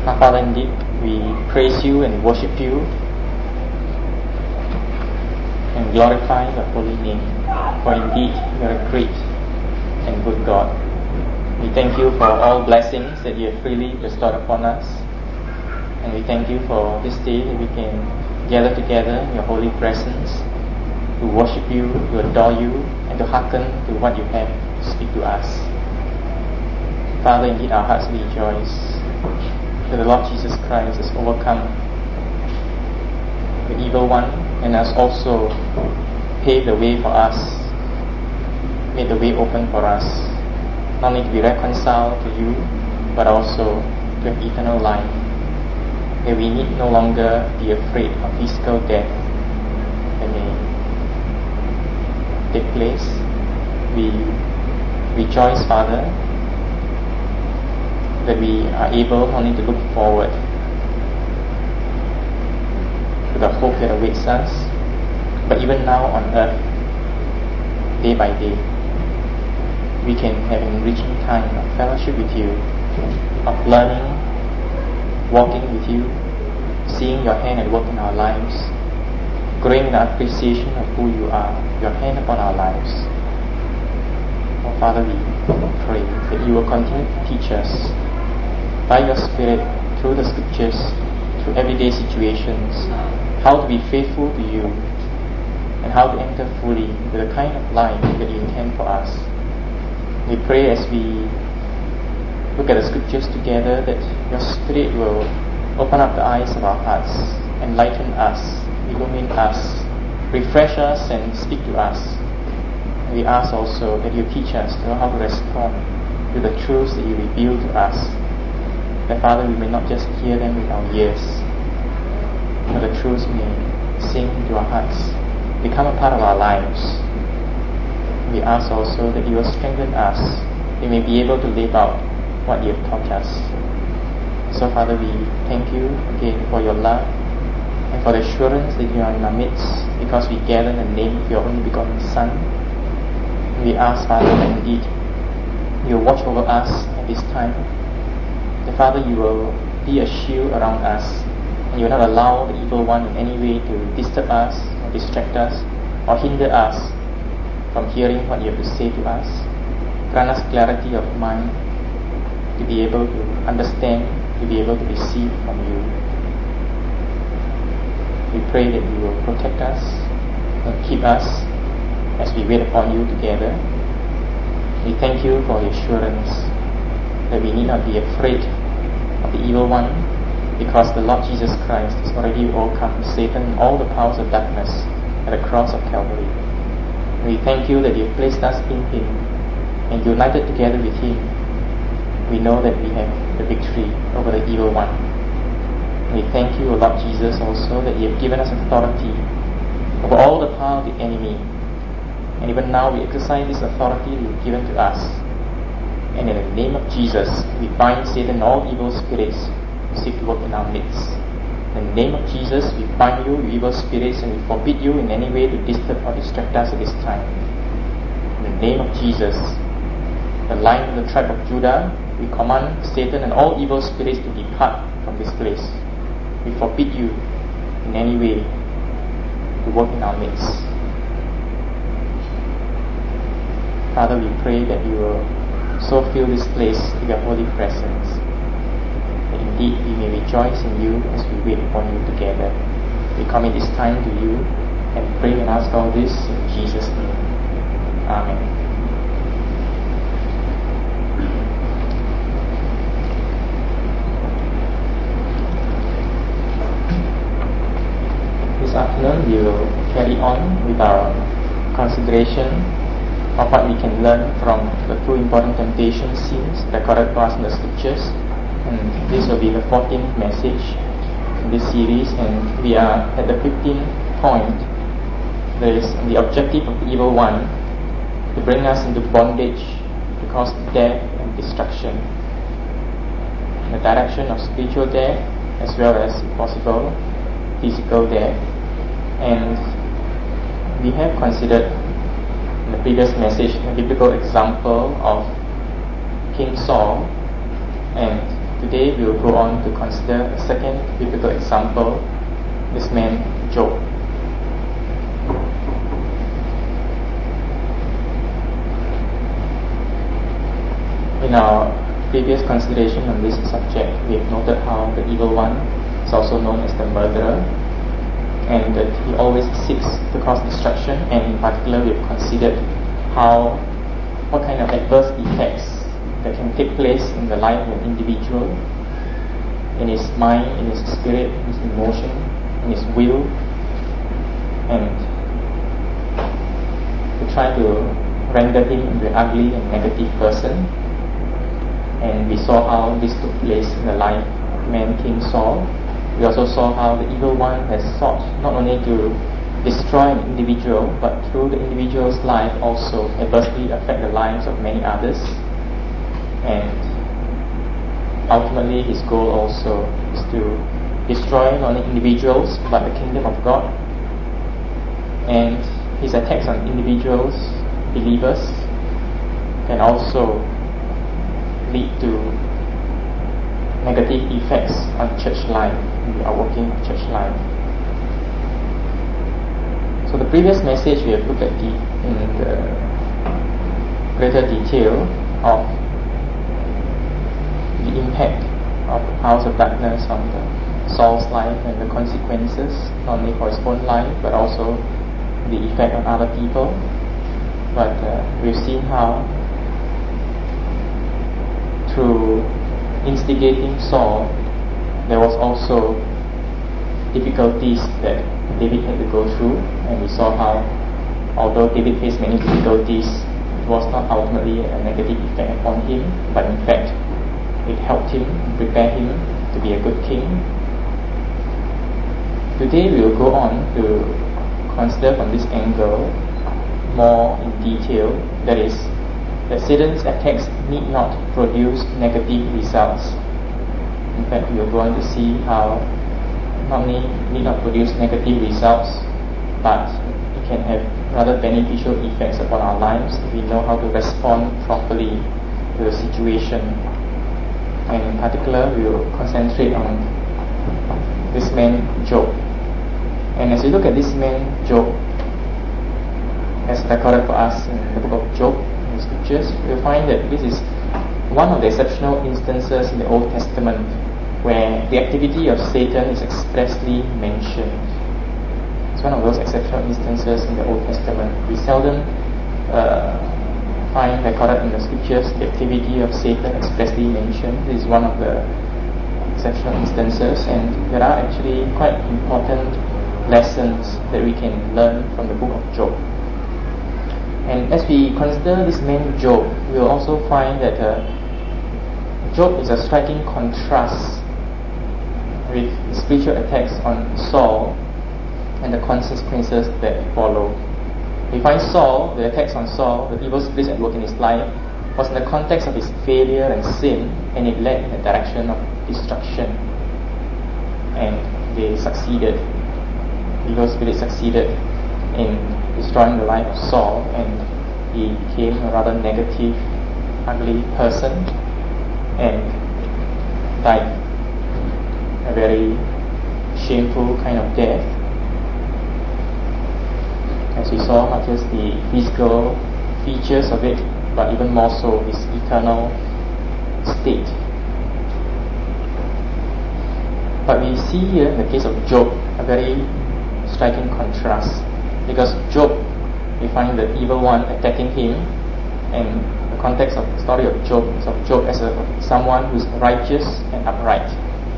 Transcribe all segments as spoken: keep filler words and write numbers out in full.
Our Father, indeed, we praise you and worship you and glorify your holy name, for indeed you are a great and good God. We thank you for all blessings that you have freely bestowed upon us, and we thank you for this day that we can gather together in your holy presence to worship you, to adore you, and to hearken to what you have to speak to us. Father, indeed our hearts rejoice that the Lord Jesus Christ has overcome the evil one and has also paved the way for us, made the way open for us, not only to be reconciled to you, but also to have eternal life, that we need no longer be afraid of physical death that may take place. We rejoice, Father, that we are able not only to look forward to the hope that awaits us, but even now on earth, day by day, we can have an enriching time of fellowship with you, of learning, walking with you, seeing your hand at work in our lives, growing in the appreciation of who you are, your hand upon our lives. Oh Father, we pray that you will continue to teach us by your Spirit, through the Scriptures, through everyday situations, how to be faithful to you and how to enter fully into the kind of life that you intend for us. We pray as we look at the Scriptures together that your Spirit will open up the eyes of our hearts, enlighten us, illumine us, refresh us and speak to us. And we ask also that you teach us to know how to respond to the truths that you reveal to us, that Father, we may not just hear them with our ears, but the truths may sink into our hearts, become a part of our lives. We ask also that you will strengthen us, we may be able to live out what you have taught us. So Father, we thank you again for your love and for the assurance that you are in our midst, because we gather in the name of your only begotten Son. We ask, Father, that indeed you will watch over us at this time. The Father, you will be a shield around us, and you will not allow the evil one in any way to disturb us or distract us or hinder us from hearing what you have to say to us. Grant us clarity of mind to be able to understand, to be able to receive from you. We pray that you will protect us and keep us as we wait upon you together. We thank you for the assurance that we need not be afraid of the evil one, because the Lord Jesus Christ has already overcome Satan and all the powers of darkness at the cross of Calvary. We thank you that you have placed us in him and united together with him. We know that we have the victory over the evil one. We thank you, O Lord Jesus, also that you have given us authority over all the power of the enemy, and even now we exercise this authority you have given to us. And in the name of Jesus, we bind Satan and all evil spirits who seek to work in our midst. In the name of Jesus, we bind you, you evil spirits, and we forbid you in any way to disturb or distract us at this time. In the name of Jesus, the Lion of the tribe of Judah, we command Satan and all evil spirits to depart from this place. We forbid you in any way to work in our midst. Father, we pray that you will so fill this place with your holy presence, that indeed we may rejoice in you as we wait upon you together. We commit this time to you and pray and ask all this in Jesus' name. Amen. This afternoon we will carry on with our consideration of what we can learn from the two important temptation scenes recorded for us in the Scriptures. And this will be the fourteenth message in this series, and we are at the fifteenth point. There is the objective of the evil one to bring us into bondage, to cause death and destruction, in the direction of spiritual death as well as, if possible, physical death. And we have considered in the previous message a biblical example of King Saul, and Today we will go on to consider a second biblical example, this man Job. In our previous consideration on this subject, we have noted how the evil one is also known as the murderer, and that he always seeks to cause destruction, and in particular we have considered how what kind of adverse effects that can take place in the life of an individual, in his mind, in his spirit, in his emotion, in his will, and to try to render him into an ugly and negative person. And we saw how this took place in the life of man King Saul. We also saw how the evil one has sought not only to destroy an individual, but through the individual's life also adversely affect the lives of many others. And ultimately his goal also is to destroy not only individuals, but the kingdom of God. And his attacks on individuals, believers, can also lead to negative effects on church life. We are working on church life. So the previous message we have looked at the, in the greater detail of the impact of the powers of darkness on the Saul's life and the consequences, not only for his own life, but also the effect on other people. But uh, we've seen how through instigating Saul, there was also difficulties that David had to go through, and we saw how, although David faced many difficulties, it was not ultimately a negative effect upon him, but in fact, it helped him, prepare him to be a good king. Today we will go on to consider from this angle more in detail, that is, that Satan's attacks need not produce negative results. In fact, we will go on to see how not only need not produce negative results, but it can have rather beneficial effects upon our lives if we know how to respond properly to the situation. And in particular, we will concentrate on this man Job. And as we look at this man Job, as recorded for us in the book of Job, in the scriptures, we'll find that this is one of the exceptional instances in the Old Testament where the activity of Satan is expressly mentioned. It's one of those exceptional instances in the Old Testament. We seldom uh, find recorded in the scriptures the activity of Satan expressly mentioned. This is one of the exceptional instances, and there are actually quite important lessons that we can learn from the book of Job. And as we consider this man Job, we will also find that uh, Job is a striking contrast with the spiritual attacks on Saul and the consequences that follow. We find Saul, the attacks on Saul, the evil spirits at work in his life, was in the context of his failure and sin, and it led in the direction of destruction. And they succeeded. Evil spirits succeeded in destroying the life of Saul, and he became a rather negative, ugly person, and died a very shameful kind of death. As we saw, not just the physical features of it, but even more so his eternal state. But we see here in the case of Job a very striking contrast, because Job, we find the evil one attacking him, and the context of the story of Job is of Job as a, someone who is righteous and upright.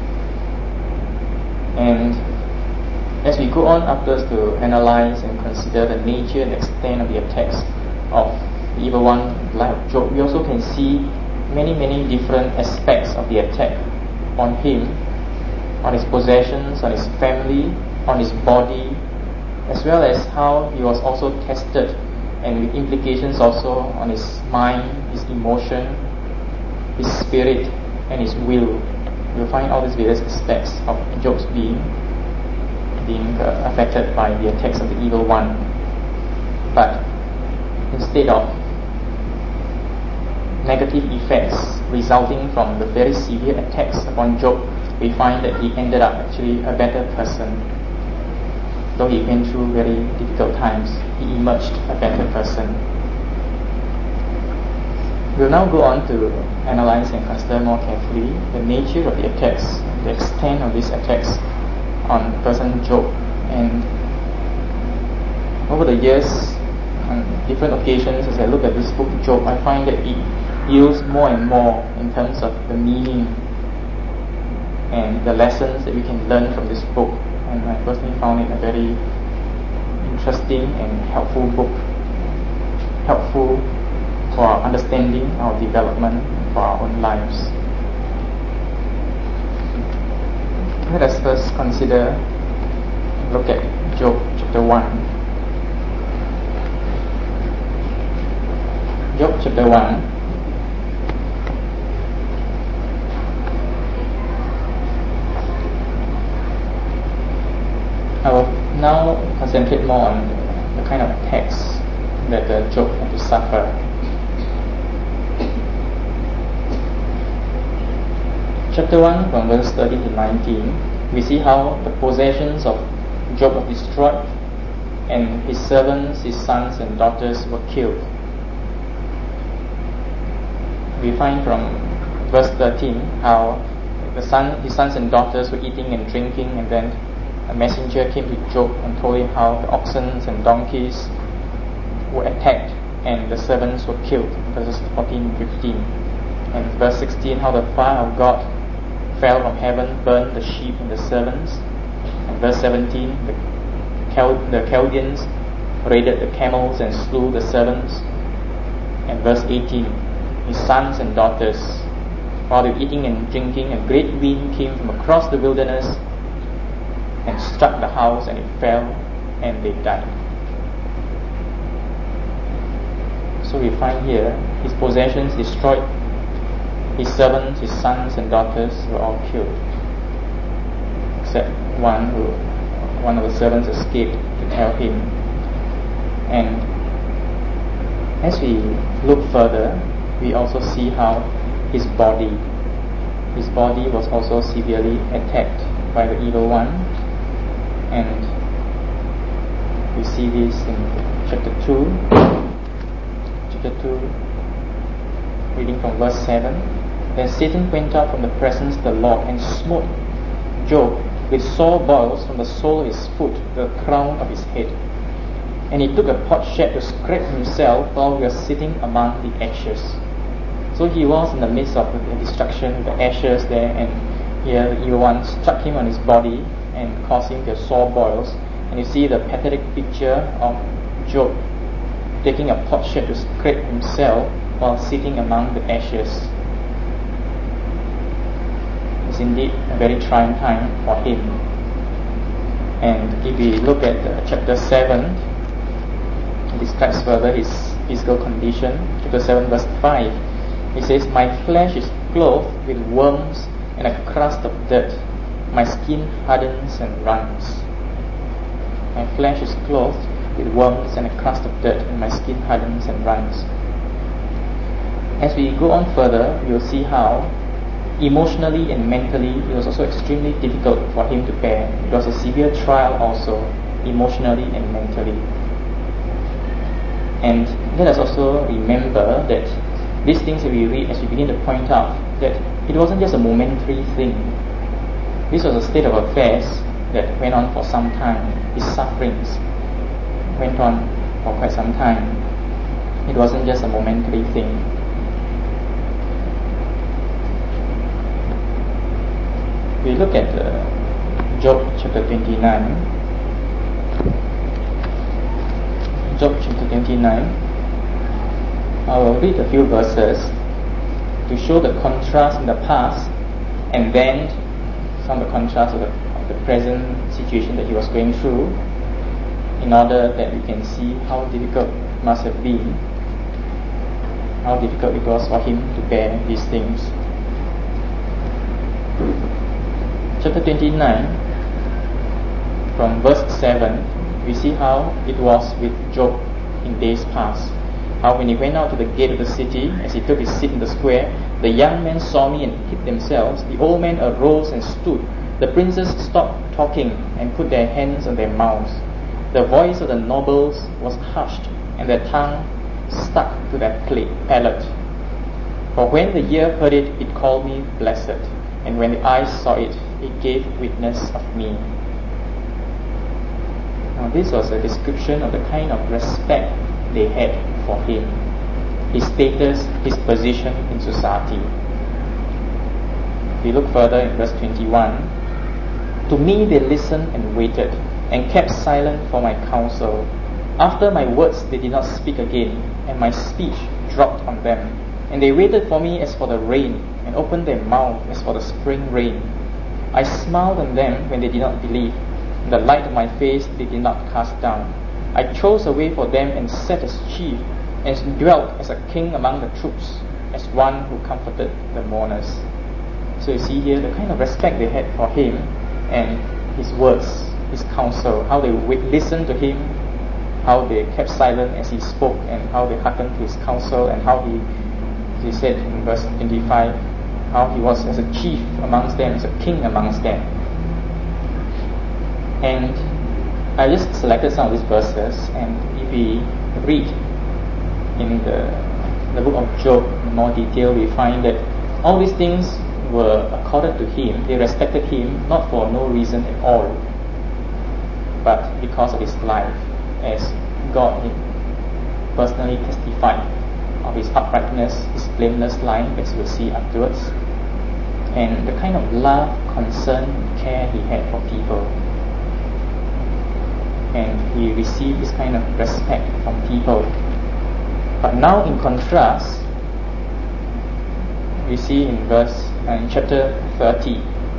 And as we go on afterwards to analyze and consider the nature and extent of the attacks of the evil one in the life of Job, we also can see many, many different aspects of the attack on him, on his possessions, on his family, on his body, as well as how he was also tested, and with implications also on his mind, his emotion, his spirit, and his will. You'll find all these various aspects of Job's being being uh, affected by the attacks of the evil one. But instead of negative effects resulting from the very severe attacks upon Job, we find that he ended up actually a better person. Though he went through very difficult times, he emerged a better person. We'll now go on to analyze and consider more carefully the nature of the attacks, the extent of these attacks on the person Job. And over the years, on different occasions, as I look at this book, Job, I find that it yields more and more in terms of the meaning and the lessons that we can learn from this book. And I personally found it a very interesting and helpful book, helpful for our understanding, our development, for our own lives. Let us first consider, look at Job chapter one. Job chapter one. I will now concentrate more on the kind of attacks that uh, Job had to suffer. Chapter one, from verse thirteen to nineteen, we see how the possessions of Job were destroyed, and his servants, his sons and daughters were killed. We find from verse thirteen how the son, his sons and daughters were eating and drinking, and then a messenger came to Job and told him how the oxen and donkeys were attacked and the servants were killed. Verses fourteen to fifteen. And verse sixteen, how the fire of God fell from heaven, burned the sheep and the servants. And verse seventeen, the, Chal- the Chaldeans raided the camels and slew the servants. And verse eighteen, his sons and daughters, while they were eating and drinking, a great wind came from across the wilderness and struck the house, and it fell, and they died. So we find here his possessions destroyed, his servants, his sons and daughters were all killed, except one who, one of the servants escaped to tell him. And as we look further, we also see how his body, his body was also severely attacked by the evil one. And we see this in chapter two, chapter two, reading from verse seven. Then Satan went out from the presence of the Lord and smote Job with sore boils from the sole of his foot to the crown of his head. And he took a potsherd to scrape himself while he was sitting among the ashes. So he was in the midst of the destruction, the ashes there, and here the evil one struck him on his body and caused him to have sore boils. And you see the pathetic picture of Job taking a potsherd to scrape himself while sitting among the ashes. It's indeed a very trying time for him. And if we look at uh, chapter seven, it describes further his physical condition. Chapter seven verse five, he says, "My flesh is clothed with worms and a crust of dirt. My skin hardens and runs." My flesh is clothed with worms and a crust of dirt, and my skin hardens and runs. As we go on further, we will see how emotionally and mentally it was also extremely difficult for him to bear. It was a severe trial also, emotionally and mentally. And let us also remember that these things that we read, as we begin to point out, that it wasn't just a momentary thing. This was a state of affairs that went on for some time. His sufferings went on for quite some time. It wasn't just a momentary thing. We look at uh, Job chapter twenty-nine. Job chapter twenty-nine. I will read a few verses to show the contrast in the past and then some of the contrast of the, of the present situation that he was going through, in order that we can see how difficult it must have been, how difficult it was for him to bear these things. Chapter twenty-nine, from verse seven, we see how it was with Job in days past. How when he went out to the gate of the city, as he took his seat in the square, the young men saw me and hid themselves. The old men arose and stood. The princes stopped talking and put their hands on their mouths. The voice of the nobles was hushed, and their tongue stuck to their palate. For when the ear heard it, it called me blessed, and when the eyes saw it, it gave witness of me. Now this was a description of the kind of respect they had for him, his status, his position in society. If we look further in verse twenty-one, to me they listened and waited, and kept silent for my counsel. After my words they did not speak again, and my speech dropped on them. And they waited for me as for the rain, and opened their mouth as for the spring rain. I smiled on them when they did not believe. The light of my face they did not cast down. I chose a way for them and sat as chief, and dwelt as a king among the troops, as one who comforted the mourners. So you see here the kind of respect they had for him and his words, his counsel, how they would listen to him, how they kept silent as he spoke, and how they hearkened to his counsel, and how he, he said in verse twenty-five, how he was as a chief amongst them, as a king amongst them. And I just selected some of these verses, and if we read in the, the book of Job in more detail, we find that all these things were accorded to him. They respected him not for no reason at all, but because of his life, as God personally testified of his uprightness, his blameless life, as we'll see afterwards, and the kind of love, concern, care he had for people. And he received this kind of respect from people. But now in contrast, we see in verse uh, in chapter thirty,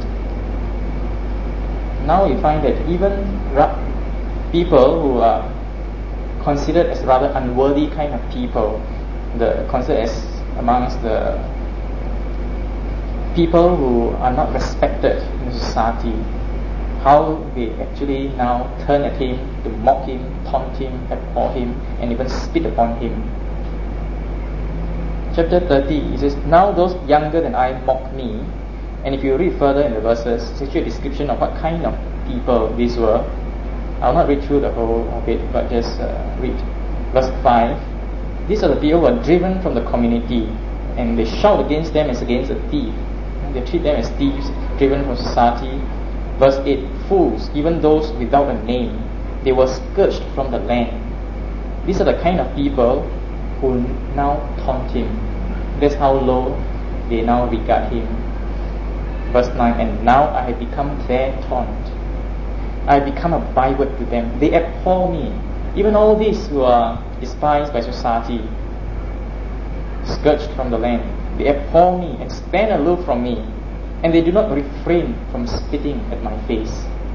now we find that even ra- people who are considered as rather unworthy kind of people, the considered as amongst the people who are not respected in society, how they actually now turn at him to mock him, taunt him, abhor him, and even spit upon him. Chapter thirty, it says, now those younger than I mock me. And if you read further in the verses, it's actually a description of what kind of people these were. I'll not read through the whole of it, but just uh, read verse five. These are the people who are driven from the community, and they shout against them as against a thief. And they treat them as thieves, driven from society. Verse eight, fools, even those without a name, they were scourged from the land. These are the kind of people who now taunt him. That's how low they now regard him. Verse nine, and now I have become their taunt. I have become a byword to them. They abhor me. Even all these who are despised by society, scourged from the land, they abhor me and stand aloof from me. And they do not refrain from spitting at my face.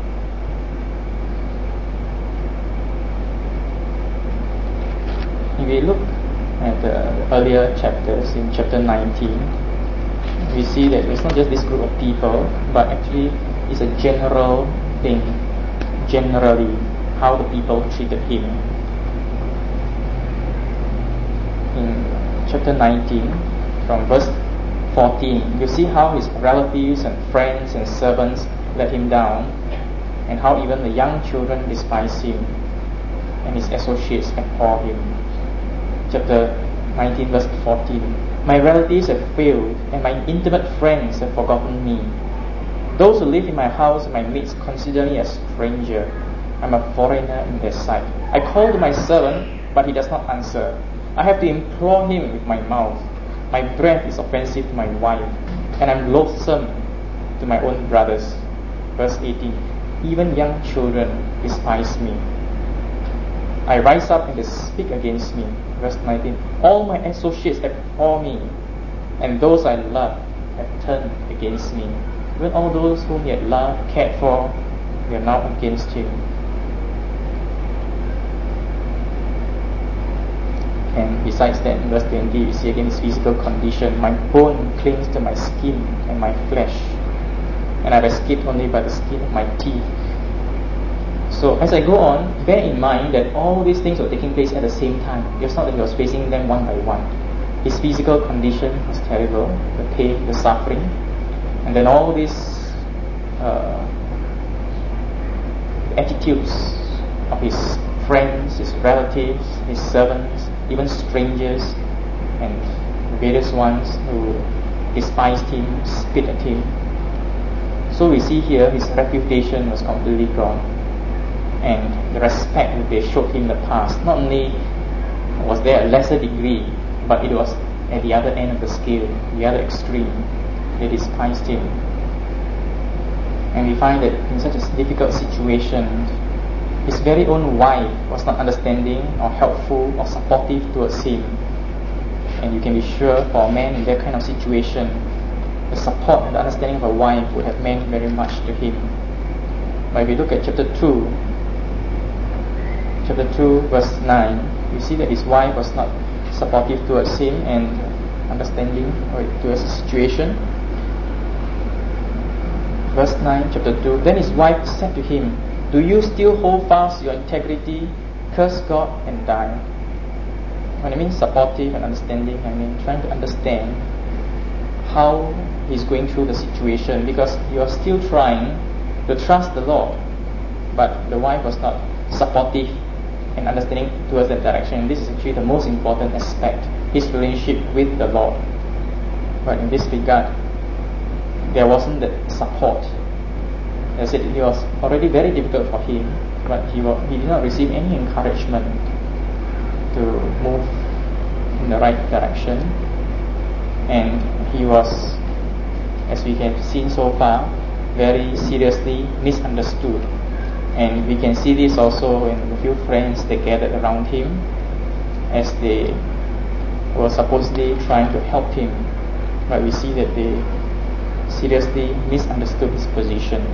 If we look at the earlier chapters, in chapter nineteen, we see that it's not just this group of people, but actually it's a general thing, generally, how the people treated him. In chapter nineteen, from verse fourteen, you see how his relatives and friends and servants let him down, and how even the young children despise him, and his associates abhor him. Chapter nineteen, verse fourteen, my relatives have failed, and my intimate friends have forgotten me. Those who live in my house and my mates consider me a stranger. I'm a foreigner in their sight. I call to my servant, but he does not answer. I have to implore him with my mouth. My breath is offensive to my wife, and I'm loathsome to my own brothers. Verse eighteen, even young children despise me. I rise up and they speak against me. Verse nineteen, all my associates abhor me, and those I love have turned against me. Even all those whom he had loved, cared for, they are now against him. And besides that, in verse twenty, we see again his physical condition. My bone clings to my skin and my flesh, and I've escaped only by the skin of my teeth. So as I go on, bear in mind that all these things were taking place at the same time. It's not that he was facing them one by one. His physical condition was terrible, the pain, the suffering, and then all these uh, attitudes of his friends, his relatives, his servants, even strangers, and various ones who despised him, spit at him. So we see here his reputation was completely gone, and the respect that they showed him in the past, not only was there a lesser degree, but it was at the other end of the scale, the other extreme. They despised him. And we find that in such a difficult situation, his very own wife was not understanding or helpful or supportive towards him. And you can be sure for a man in that kind of situation, the support and the understanding of a wife would have meant very much to him. But if we look at chapter two, chapter two verse nine, we see that his wife was not supportive towards him and understanding towards the situation. Verse nine, chapter two, then his wife said to him, do you still hold fast your integrity? Curse God and die. When I mean supportive and understanding, I mean trying to understand how he's going through the situation, because you are still trying to trust the Lord, but the wife was not supportive and understanding towards that direction. And this is actually the most important aspect, his relationship with the Lord. But in this regard, there wasn't that support. As I said, it was already very difficult for him, but he, was, he did not receive any encouragement to move in the right direction. And he was, as we have seen so far, very seriously misunderstood. And we can see this also in the few friends that gathered around him as they were supposedly trying to help him. But we see that they seriously misunderstood his position.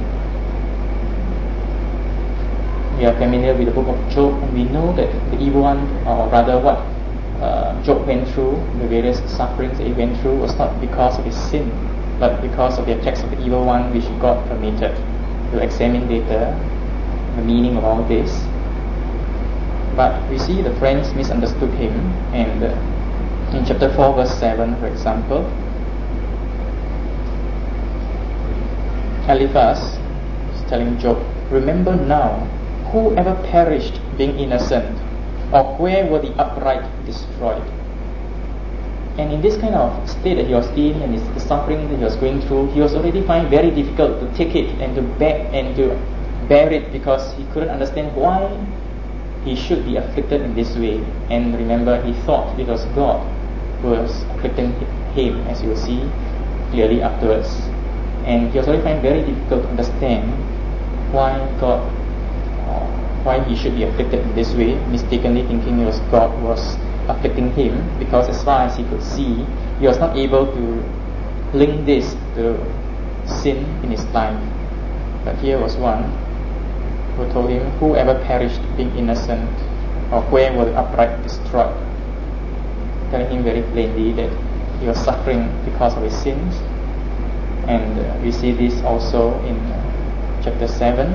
We are familiar with the book of Job, and we know that the evil one, or rather what uh, Job went through, the various sufferings that he went through, was not because of his sin, but because of the attacks of the evil one which God permitted. We'll examine later the meaning of all this. But we see the friends misunderstood him, and uh, in chapter four verse seven, for example, Eliphaz is telling Job, remember now, who ever perished being innocent, or where were the upright destroyed? And in this kind of state that he was in, and his, the suffering that he was going through, he was already finding very difficult to take it and to bear and to bear it, because he couldn't understand why he should be afflicted in this way. And remember, he thought it was God who was afflicting him, as you will see clearly afterwards. And he was already finding very difficult to understand why God, uh, why he should be afflicted in this way, mistakenly thinking it was God who was afflicting him, because as far as he could see, he was not able to link this to sin in his life. But here was one who told him, whoever perished being innocent, or where were the upright destroyed, telling him very plainly that he was suffering because of his sins. And uh, we see this also in uh, chapter seven.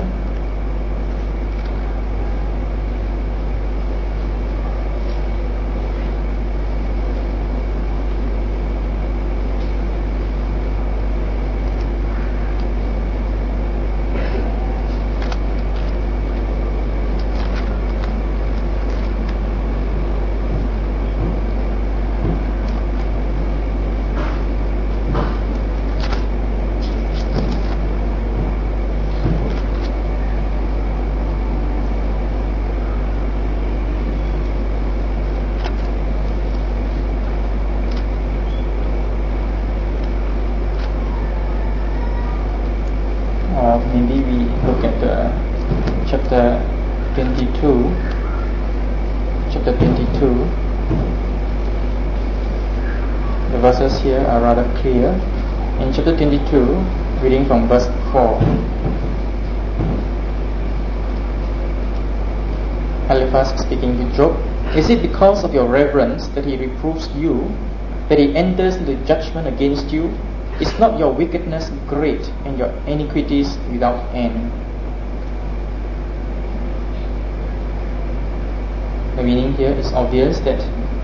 Maybe we look at uh, chapter twenty-two. Chapter twenty-two. The verses here are rather clear. In chapter twenty-two, reading from verse four, Eliphaz speaking to Job, is it because of your reverence that he reproves you, that he enters into judgment against you? Is not your wickedness great and your iniquities without end? the meaning here is obvious that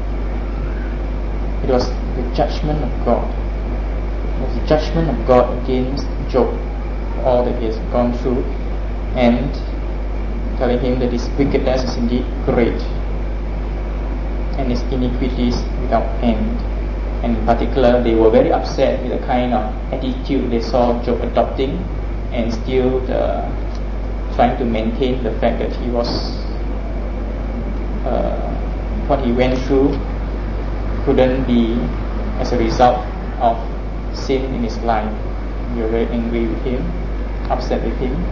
it was the judgment of God. It was the judgment of God against Job, all that he has gone through, and telling him that his wickedness is indeed great and his iniquities without end. And in particular, they were very upset with the kind of attitude they saw Job adopting, and still uh, trying to maintain the fact that he was uh, what he went through couldn't be as a result of sin in his life. We were very angry with him, upset with him.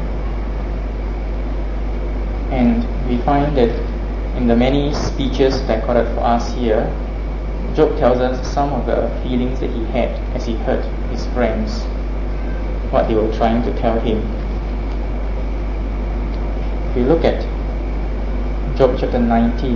And we find that in the many speeches recorded for us here, Job tells us some of the feelings that he had as he heard his friends, what they were trying to tell him. If we look at Job chapter nineteen,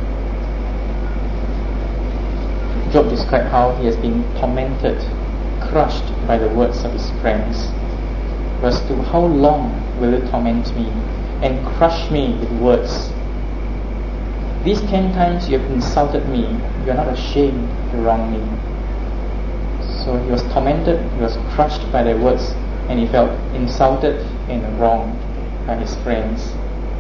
Job described how he has been tormented, crushed by the words of his friends. Verse two, how long will you torment me and crush me with words? These ten times you have insulted me, you are not ashamed to wrong me. So he was tormented, he was crushed by their words, and he felt insulted and wronged by his friends.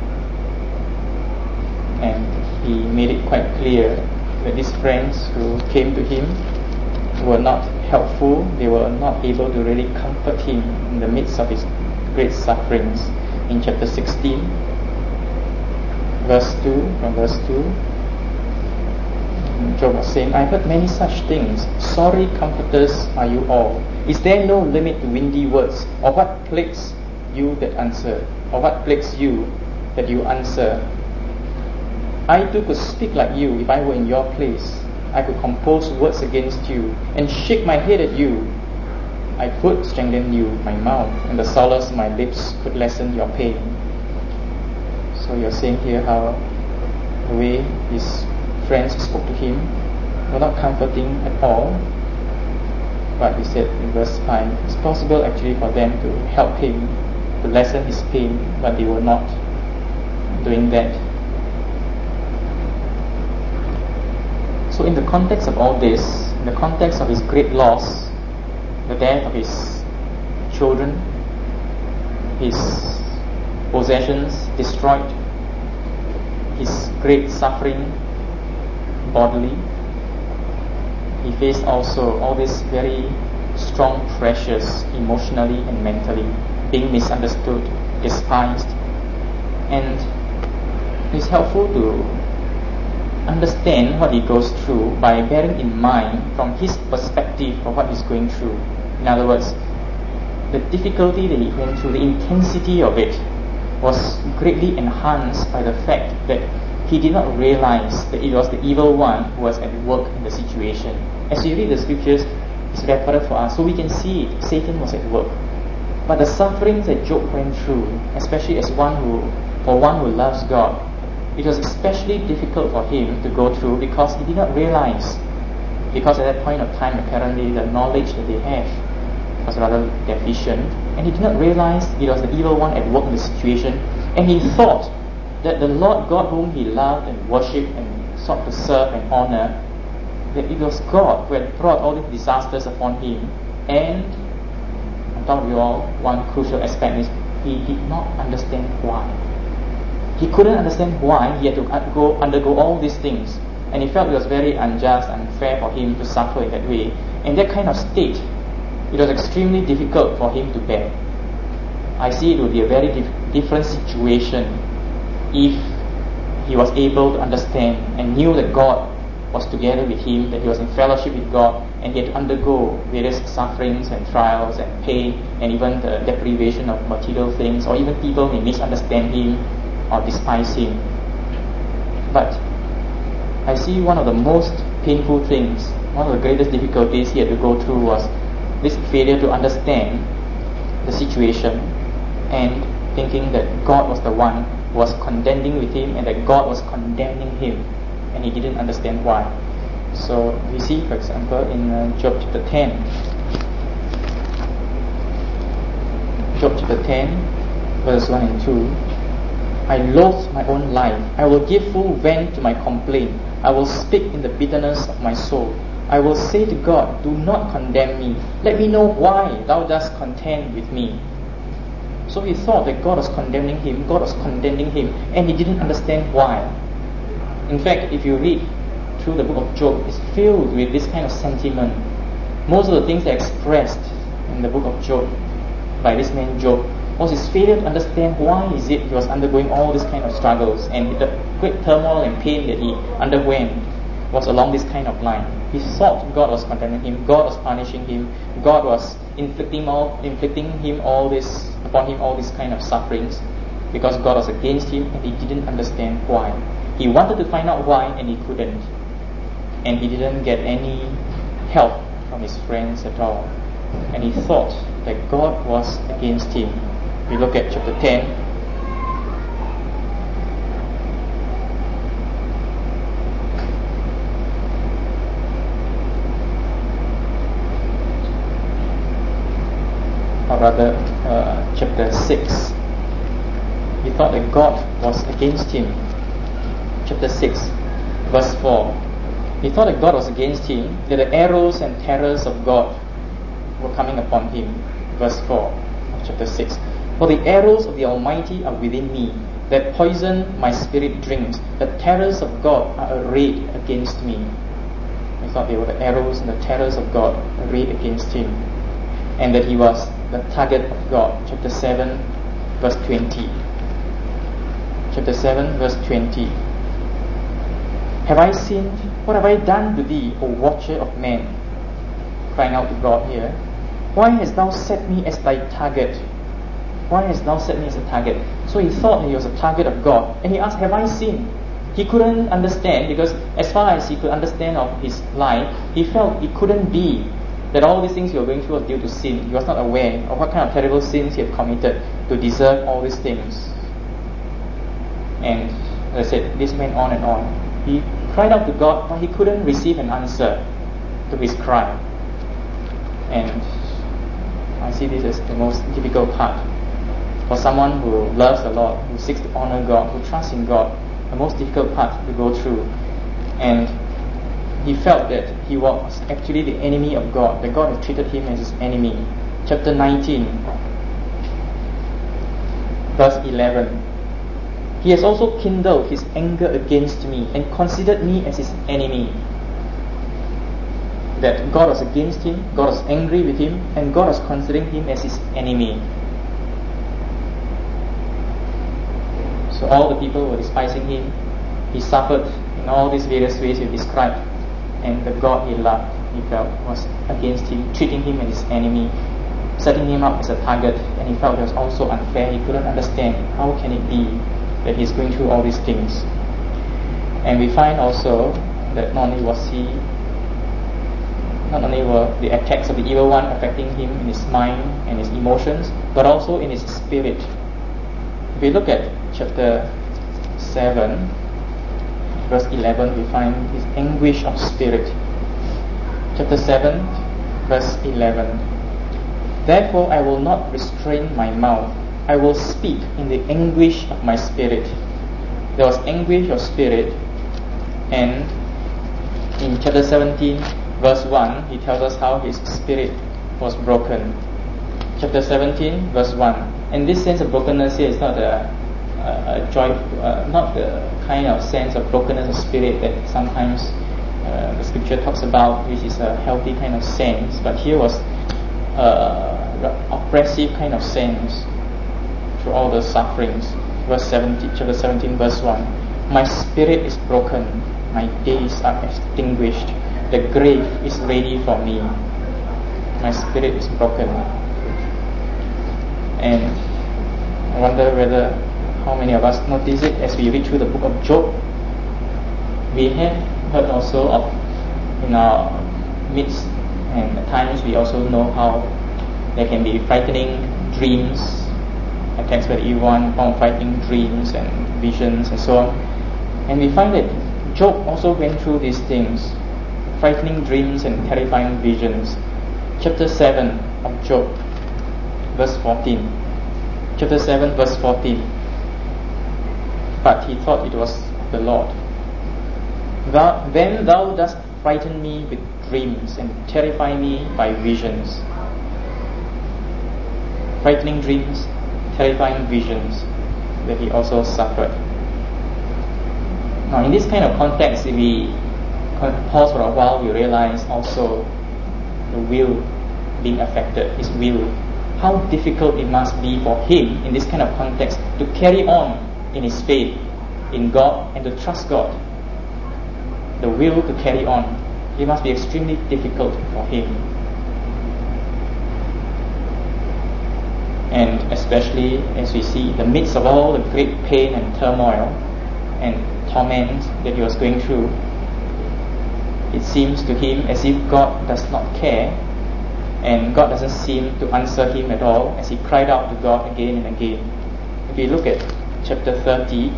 And he made it quite clear that these friends who came to him were not helpful, they were not able to really comfort him in the midst of his great sufferings. In chapter sixteen, verse two, from verse two, Job was saying, I heard many such things. Sorry comforters are you all. Is there no limit to windy words? Or what plagues you that answer? Or what plagues you that you answer? I too could speak like you if I were in your place. I could compose words against you and shake my head at you. I could strengthen you with my mouth, and the solace of my lips could lessen your pain. So you're saying here how the way his friends spoke to him were not comforting at all. But he said in verse five, it's possible actually for them to help him, to lessen his pain, but they were not doing that. So in the context of all this, in the context of his great loss, the death of his children, his possessions destroyed, his great suffering bodily, he faced also all these very strong pressures emotionally and mentally, being misunderstood, despised. And it's helpful to understand what he goes through by bearing in mind from his perspective of what he's going through. In other words, the difficulty that he went through, the intensity of it, was greatly enhanced by the fact that he did not realize that it was the evil one who was at work in the situation. As we read the scriptures, it's recorded for us, so we can see it. Satan was at work. But the sufferings that Job went through, especially as one who, for one who loves God, it was especially difficult for him to go through because he did not realize, because at that point of time apparently the knowledge that they have was rather deficient, and he did not realize it was the evil one at work in the situation, and he thought that the Lord God whom he loved and worshipped and sought to serve and honor, that it was God who had brought all these disasters upon him. And on top of it all, one crucial aspect is he did not understand why. He couldn't understand why he had to go, undergo all these things, and he felt it was very unjust, unfair for him to suffer in that way. In that kind of state, it was extremely difficult for him to bear. I see it would be a very dif- different situation if he was able to understand and knew that God was together with him, that he was in fellowship with God, and he had to undergo various sufferings and trials and pain, and even the deprivation of material things, or even people may misunderstand him or despise him. But I see one of the most painful things, one of the greatest difficulties he had to go through was this failure to understand the situation and thinking that God was the one who was contending with him and that God was condemning him, and he didn't understand why. So we see, for example, in uh, Job chapter ten. Job chapter ten, verse one and two. I loathe my own life. I will give full vent to my complaint. I will speak in the bitterness of my soul. I will say to God, do not condemn me. Let me know why thou dost contend with me. So he thought that God was condemning him, God was condemning him, and he didn't understand why. In fact, if you read through the book of Job, it's filled with this kind of sentiment. Most of the things that are expressed in the book of Job by this man Job was his failure to understand why is it he was undergoing all these kind of struggles, and the great turmoil and pain that he underwent was along this kind of line. He thought God was condemning him, God was punishing him, God was inflicting all, inflicting him all this upon him all these kind of sufferings because God was against him, and he didn't understand why. He wanted to find out why, and he couldn't, and he didn't get any help from his friends at all, and he thought that God was against him. We look at chapter ten. Or rather, uh, chapter six. He thought that God was against him. Chapter six, verse four. He thought that God was against him, that the arrows and terrors of God were coming upon him. Verse four of chapter six. For the arrows of the Almighty are within me, that poison my spirit drinks. The terrors of God are arrayed against me. I thought they were the arrows and the terrors of God arrayed against him, and that he was the target of God. Chapter seven, verse twenty. Chapter seven, verse twenty. Have I sinned? What have I done to thee, O watcher of men? Crying out to God here. Why hast thou set me as thy target? Why hast thou set me as a target? So he thought he was a target of God, and he asked, have I sinned? He couldn't understand, because as far as he could understand of his life, he felt it couldn't be that all these things he was going through was due to sin. He was not aware of what kind of terrible sins he had committed to deserve all these things. And as I said, this went on and on. He cried out to God, but he couldn't receive an answer to his cry. And I see this as the most difficult part. For someone who loves the Lord, who seeks to honor God, who trusts in God, the most difficult part to go through. And he felt that he was actually the enemy of God, that God had treated him as his enemy. Chapter nineteen, verse eleven. He has also kindled his anger against me and considered me as his enemy. That God was against him, God was angry with him, and God was considering him as his enemy. So all the people were despising him. He suffered in all these various ways we described, and the God he loved, he felt, was against him, treating him as his enemy, setting him up as a target, and he felt it was also unfair. He couldn't understand how can it be that he's going through all these things. And we find also that not only was he, not only were the attacks of the evil one affecting him in his mind and his emotions, but also in his spirit. If we look at chapter seven, verse eleven, we find his anguish of spirit. Chapter seven, verse eleven. Therefore I will not restrain my mouth. I will speak in the anguish of my spirit. There was anguish of spirit, and in chapter seventeen, verse one, he tells us how his spirit was broken. Chapter seventeen, verse one. And this sense of brokenness here is not a, a, a joy, uh, not the kind of sense of brokenness of spirit that sometimes uh, the scripture talks about, which is a healthy kind of sense. But here was uh, oppressive kind of sense through all the sufferings. Verse seventeen, chapter seventeen, verse one. My spirit is broken, my days are extinguished, the grave is ready for me. My spirit is broken. And I wonder whether how many of us notice it as we read through the book of Job. We have heard also of in our midst, and at times we also know how there can be frightening dreams, attacks by the evil one, form of frightening dreams and visions and so on. And we find that Job also went through these things, frightening dreams and terrifying visions. Chapter seven of Job, verse fourteen. Chapter seven, verse fourteen. but he thought it was the Lord. Thou, then thou dost frighten me with dreams and terrify me by visions. Frightening dreams, terrifying visions that he also suffered. Now, in this kind of context, if we pause for a while, we realize also the will being affected, his will. How difficult it must be for him in this kind of context to carry on in his faith in God and to trust God. The will to carry on, it must be extremely difficult for him. And especially as we see in the midst of all the great pain and turmoil and torment that he was going through, it seems to him as if God does not care, and God doesn't seem to answer him at all as he cried out to God again and again. If you look at chapter thirty,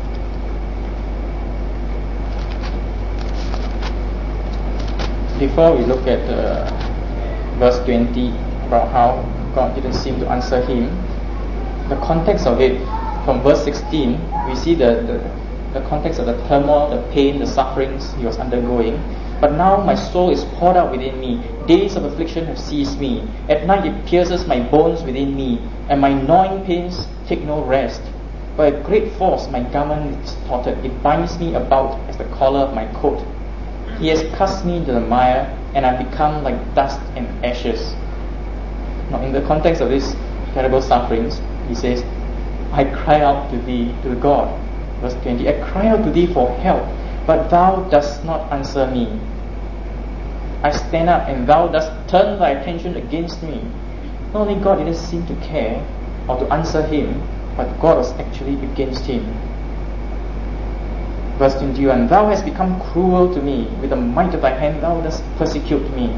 before we look at uh, verse twenty about how God didn't seem to answer him, the context of it, from verse sixteen, we see the, the, the context of the turmoil, the pain, the sufferings he was undergoing. But now my soul is poured out within me. Days of affliction have seized me. At night it pierces my bones within me, and my gnawing pains take no rest. By a great force my garment is tortured. It binds me about as the collar of my coat. He has cast me into the mire, and I become like dust and ashes. Now, in the context of these terrible sufferings, he says, I cry out to thee, to God. Verse twenty, I cry out to thee for help, but thou dost not answer me. I stand up, and thou dost turn thy attention against me. Not only God didn't seem to care or to answer him, but God was actually against him. Verse twenty-one, thou hast become cruel to me. With the might of thy hand thou dost persecute me.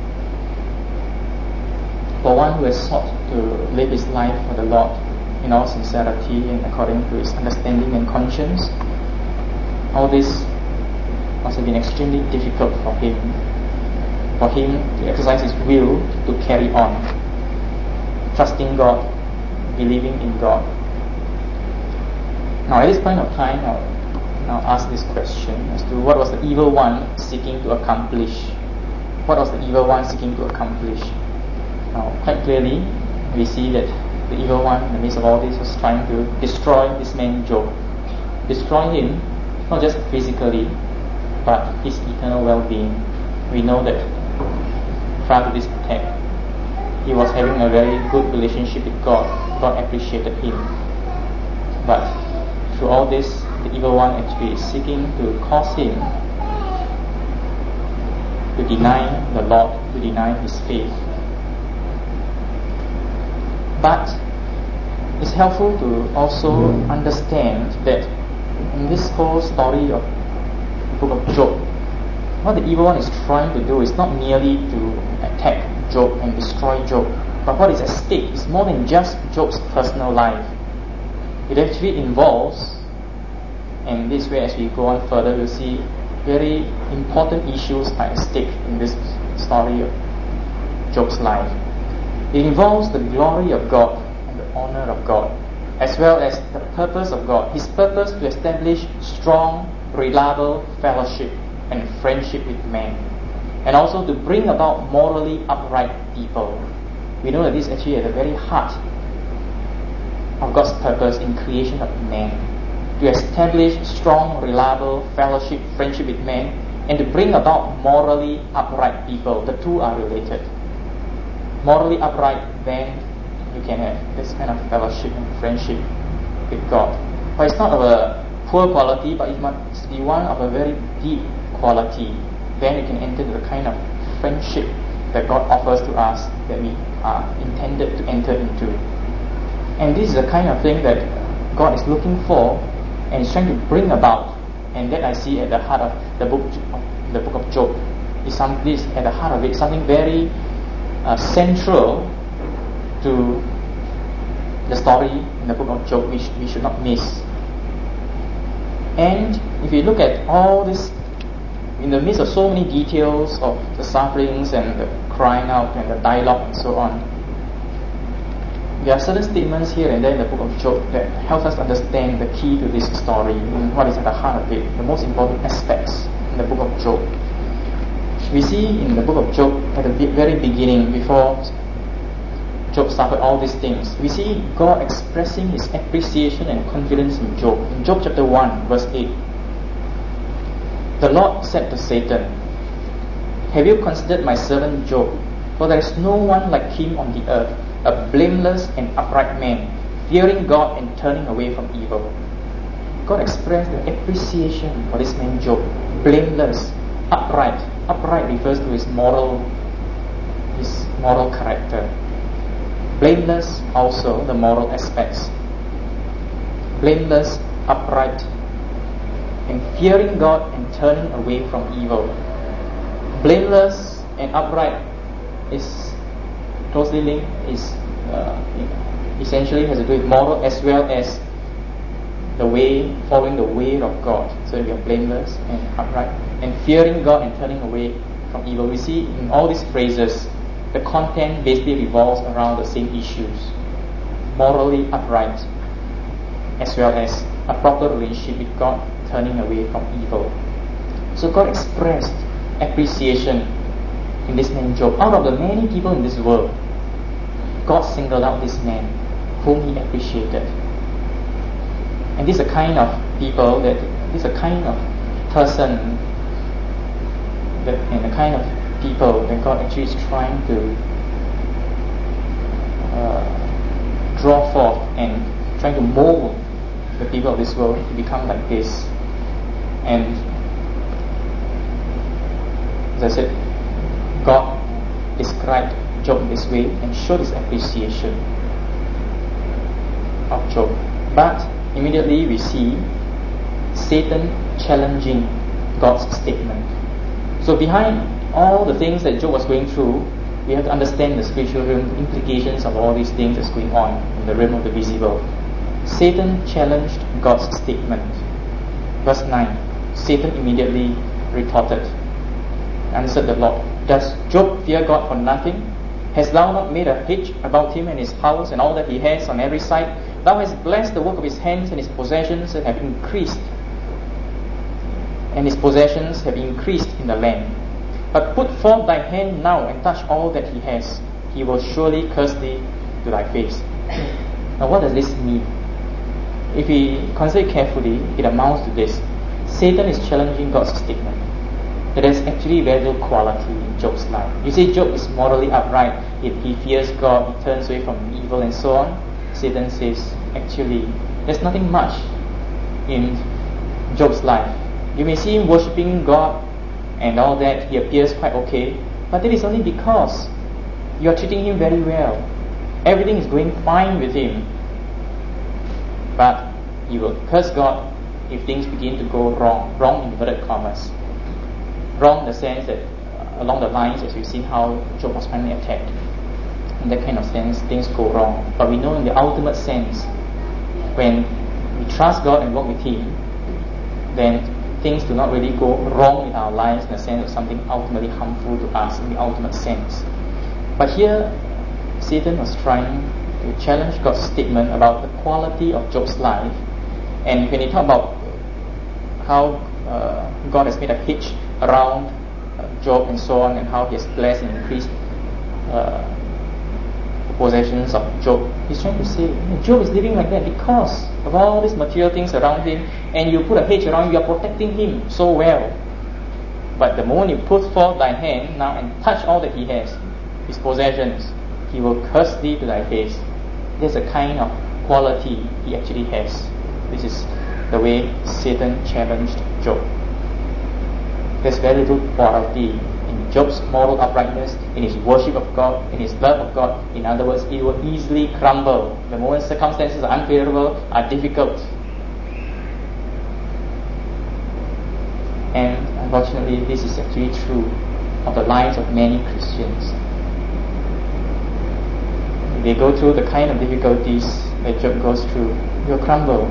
For one who has sought to live his life for the Lord in all sincerity and according to his understanding and conscience, all this must have been extremely difficult for him, for him to exercise his will to carry on, trusting God, believing in God. Now, at this point of time, I'll now ask this question as to what was the evil one seeking to accomplish. What was the evil one seeking to accomplish? Now, quite clearly, we see that the evil one, in the midst of all this, was trying to destroy this man Job. Destroy him, not just physically, but his eternal well-being. We know that prior to this attack, he was having a very good relationship with God. God appreciated him. But through all this, the evil one actually is seeking to cause him to deny the Lord, to deny his faith. But it's helpful to also understand that in this whole story of the book of Job, what the evil one is trying to do is not merely to attack Job and destroy Job, but what is at stake is more than just Job's personal life. It actually involves, and this way as we go on further, we'll see very important issues are at stake in this story of Job's life. It involves the glory of God and the honor of God, as well as the purpose of God, His purpose to establish strong, reliable fellowship and friendship with men, and also to bring about morally upright people. We know that this is actually at the very heart of God's purpose in creation of man, to establish strong, reliable fellowship, friendship with men, and to bring about morally upright people. The two are related. Morally upright, then you can have this kind of fellowship and friendship with God. But it's not of a poor quality, but it must be one of a very deep quality. Then you can enter the kind of friendship that God offers to us, that we are intended to enter into. And this is the kind of thing that God is looking for and is trying to bring about, and that I see at the heart of the book, the book of Job. Is some this at the heart of it, something very uh, central to the story in the book of Job, which we should not miss. And if you look at all this, in the midst of so many details of the sufferings and the crying out and the dialogue and so on, there are certain statements here and there in the book of Job that help us understand the key to this story and what is at the heart of it, the most important aspects in the book of Job. We see in the book of Job, at the very beginning, before Job suffered all these things, we see God expressing his appreciation and confidence in Job. In Job chapter one, verse eight, the Lord said to Satan, "Have you considered my servant Job? For there is no one like him on the earth, a blameless and upright man, fearing God and turning away from evil." God expressed the appreciation for this man Job. Blameless, upright. Upright refers to his moral, his moral character. Blameless also the moral aspects. Blameless, upright, and fearing God and turning away from evil. Blameless and upright is closely linked, is uh, essentially has to do with moral as well as the way, following the way of God. So we are blameless and upright, and fearing God and turning away from evil. We see in all these phrases, the content basically revolves around the same issues: morally upright, as well as a proper relationship with God, turning away from evil. So God expressed appreciation in this man Job. Out of the many people in this world, God singled out this man whom he appreciated. And this is a kind of people that this is a kind of person that and the kind of people that God actually is trying to uh, draw forth and trying to mold the people of this world to become like this. And as I said, God described Job in this way and showed his appreciation of Job. But immediately we see Satan challenging God's statement. So behind all the things that Job was going through, we have to understand the spiritual realm, the implications of all these things that's going on in the realm of the visible. Satan challenged God's statement. Verse nine, Satan immediately retorted, answered the Lord, "Does Job fear God for nothing? Hast thou not made a hedge about him and his house and all that he has on every side? Thou hast blessed the work of his hands, and his possessions have increased, and his possessions have increased in the land. But put forth thy hand now and touch all that he has. He will surely curse thee to thy face." Now what does this mean? If we consider it carefully, it amounts to this. Satan is challenging God's statement. There is actually very little quality in Job's life. You say Job is morally upright, he, he fears God, he turns away from evil and so on. Satan says, actually, there's nothing much in Job's life. You may see him worshipping God and all that, he appears quite okay, but that is only because you are treating him very well. Everything is going fine with him. But he will curse God if things begin to go wrong. Wrong in inverted commas. Wrong in the sense that uh, along the lines as we've seen how Job was finally attacked. In that kind of sense, things go wrong. But we know in the ultimate sense, when we trust God and walk with him, then things do not really go wrong in our lives in the sense of something ultimately harmful to us in the ultimate sense. But here, Satan was trying to challenge God's statement about the quality of Job's life. And when he talked about how uh, God has made a hedge around uh, Job and so on, and how he has blessed and increased uh, the possessions of Job, he's trying to say, Job is living like that because of all these material things around him, and you put a hedge around him, you are protecting him so well. But the moment you put forth thy hand now and touch all that he has, his possessions, he will curse thee to thy face. There's a kind of quality he actually has. This is the way Satan challenged Job. There's very little quality in Job's moral uprightness, in his worship of God, in his love of God. In other words, it will easily crumble the moment circumstances are unfavorable, are difficult. And unfortunately, this is actually true of the lives of many Christians. If they go through the kind of difficulties that Job goes through, they will crumble.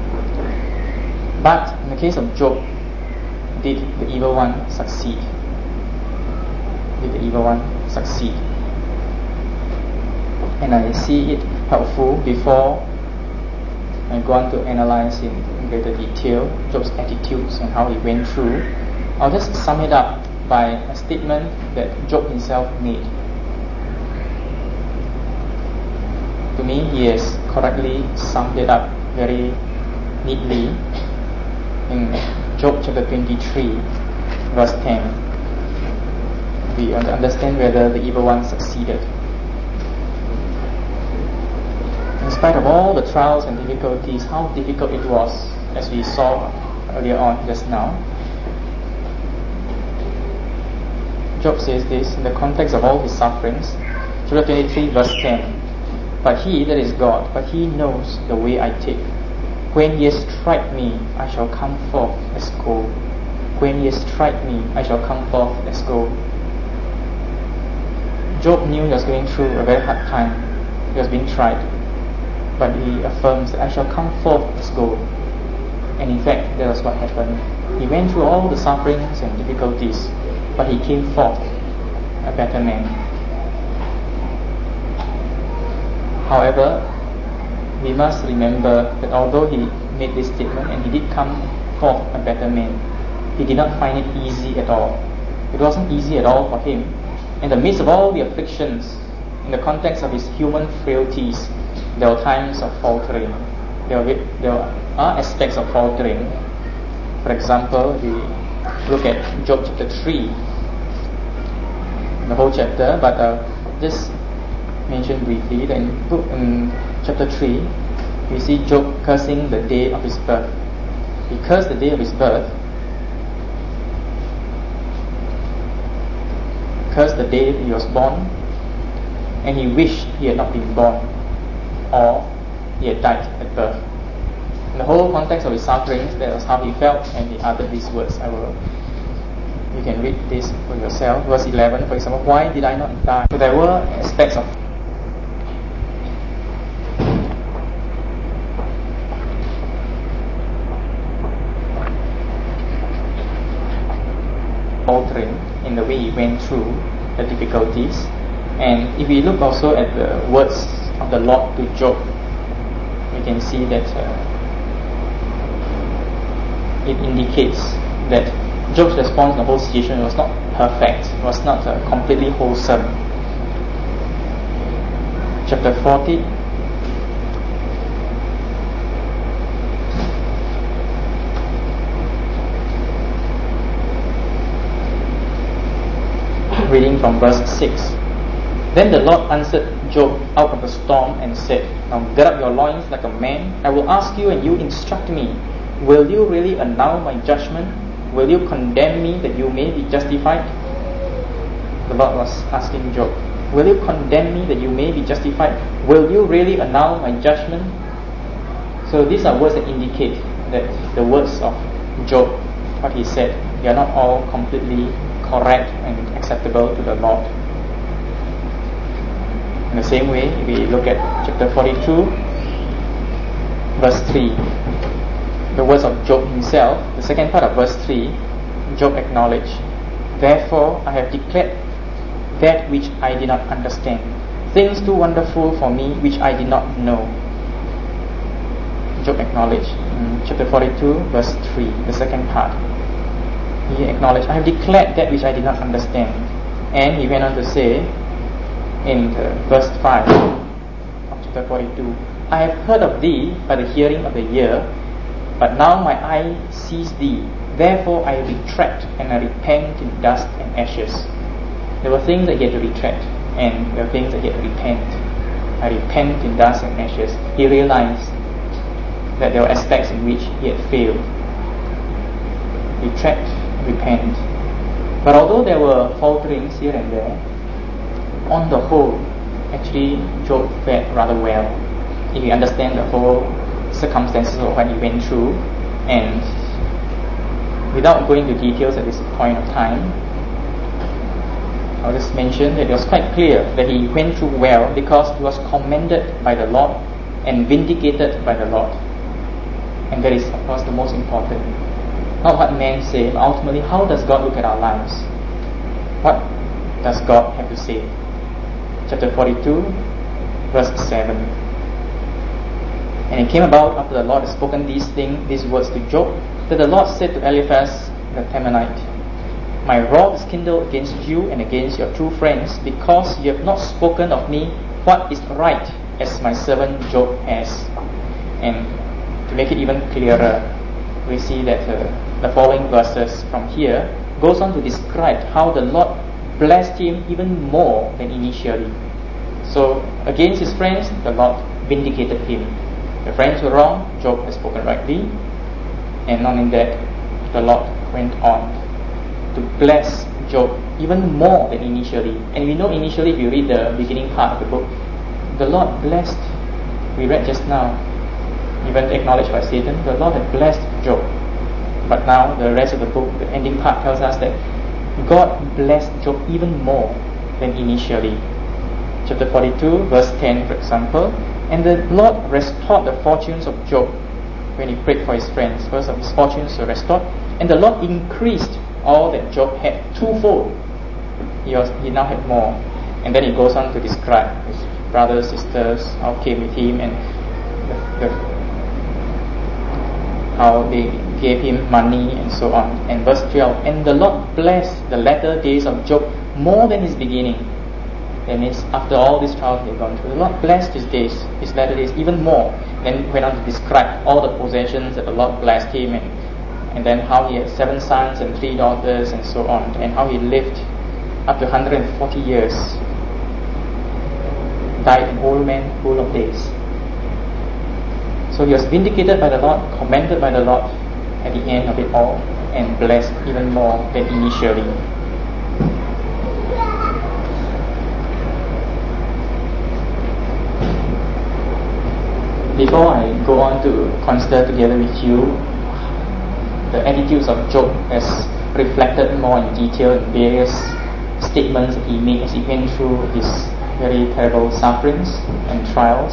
But in the case of Job, did the evil one succeed? Did the evil one succeed? And I see it helpful before I go on to analyze in greater detail Job's attitudes and how he went through. I'll just sum it up by a statement that Job himself made. To me, he has correctly summed it up very neatly in Job chapter twenty-three, verse ten. We understand whether the evil one succeeded. In spite of all the trials and difficulties, how difficult it was, as we saw earlier on just now, Job says this in the context of all his sufferings, chapter twenty-three, verse ten. But he, that is God, but he knows the way I take. When he has tried me, I shall come forth as gold. When he has tried me, I shall come forth as gold. Job knew he was going through a very hard time. He was being tried. But he affirms that I shall come forth as gold. And in fact, that was what happened. He went through all the sufferings and difficulties, but he came forth a better man. However, we must remember that although he made this statement and he did come forth a better man, he did not find it easy at all. It wasn't easy at all for him. In the midst of all the afflictions, in the context of his human frailties, there were times of faltering. There were, there are aspects of faltering. For example, we look at Job chapter three, the whole chapter, but uh, just mention briefly that in, book, in chapter three, we see Job cursing the day of his birth. He cursed the day of his birth, cursed the day he was born, and he wished he had not been born, or he had died at birth. In the whole context of his sufferings, that was how he felt, and he uttered these words. I will. You can read this for yourself. Verse eleven, for example, why did I not die? So there were aspects of faltering in the way he went through the difficulties. And if we look also at the words of the Lord to Job, we can see that uh, it indicates that Job's response in the whole situation was not perfect, was not uh, completely wholesome. Chapter forty, reading from verse six. Then the Lord answered Job out of the storm and said, now gird up your loins like a man. I will ask you and you instruct me. Will you really annul my judgment? Will you condemn me that you may be justified? The Lord was asking Job, will you condemn me that you may be justified? Will you really annul my judgment? So these are words that indicate that the words of Job, what he said, they are not all completely correct and acceptable to the Lord. In the same way, if we look at chapter forty-two, verse three, the words of Job himself, the second part of verse three, Job acknowledged, therefore I have declared that which I did not understand, things too wonderful for me which I did not know. Job acknowledged in chapter forty-two, verse three, the second part. He acknowledged, I have declared that which I did not understand. And he went on to say in the verse five of chapter forty-two, I have heard of thee by the hearing of the ear, but now my eye sees thee. Therefore I retract and I repent in dust and ashes. There were things that he had to retract, and there were things that he had to repent. I repent in dust and ashes. He realized that there were aspects in which he had failed. Retract, repent. But although there were falterings here and there, on the whole, actually Job fared rather well. If you understand the whole circumstances of what he went through, and without going into details at this point of time, I'll just mention that it was quite clear that he went through well because he was commended by the Lord and vindicated by the Lord. And that is, of course, the most important. Not what men say, but ultimately, how does God look at our lives? What does God have to say? Chapter forty-two, verse seven. And it came about after the Lord had spoken these things, these words to Job, that the Lord said to Eliphaz the Temanite, My wrath is kindled against you and against your true friends, because you have not spoken of me what is right, as my servant Job has. And to make it even clearer, we see that uh, the following verses from here goes on to describe how the Lord blessed him even more than initially. So against his friends, the Lord vindicated him. The friends were wrong, Job has spoken rightly, and not only that, the Lord went on to bless Job even more than initially. And we know initially, if you read the beginning part of the book, the Lord blessed, we read just now, even acknowledged by Satan, the Lord had blessed Job. But now the rest of the book, the ending part, tells us that God blessed Job even more than initially. Chapter forty-two, verse ten, for example, and the Lord restored the fortunes of Job when he prayed for his friends. First of his fortunes were restored, and the Lord increased all that Job had twofold. He was he now had more. And then he goes on to describe his brothers, sisters, how came with him, and the, the, how they gave him money and so on. And verse twelve, and the Lord blessed the latter days of Job more than his beginning. That means after all these trials he had gone through, the Lord blessed his days, his latter days even more. Then went on to describe all the possessions that the Lord blessed him, and, and then how he had seven sons and three daughters and so on, and how he lived up to one hundred forty years. Died an old man full of days. So he was vindicated by the Lord, commended by the Lord at the end of it all, and blessed even more than initially. Before I go on to consider together with you the attitudes of Job as reflected more in detail in various statements that he made as he went through his very terrible sufferings and trials,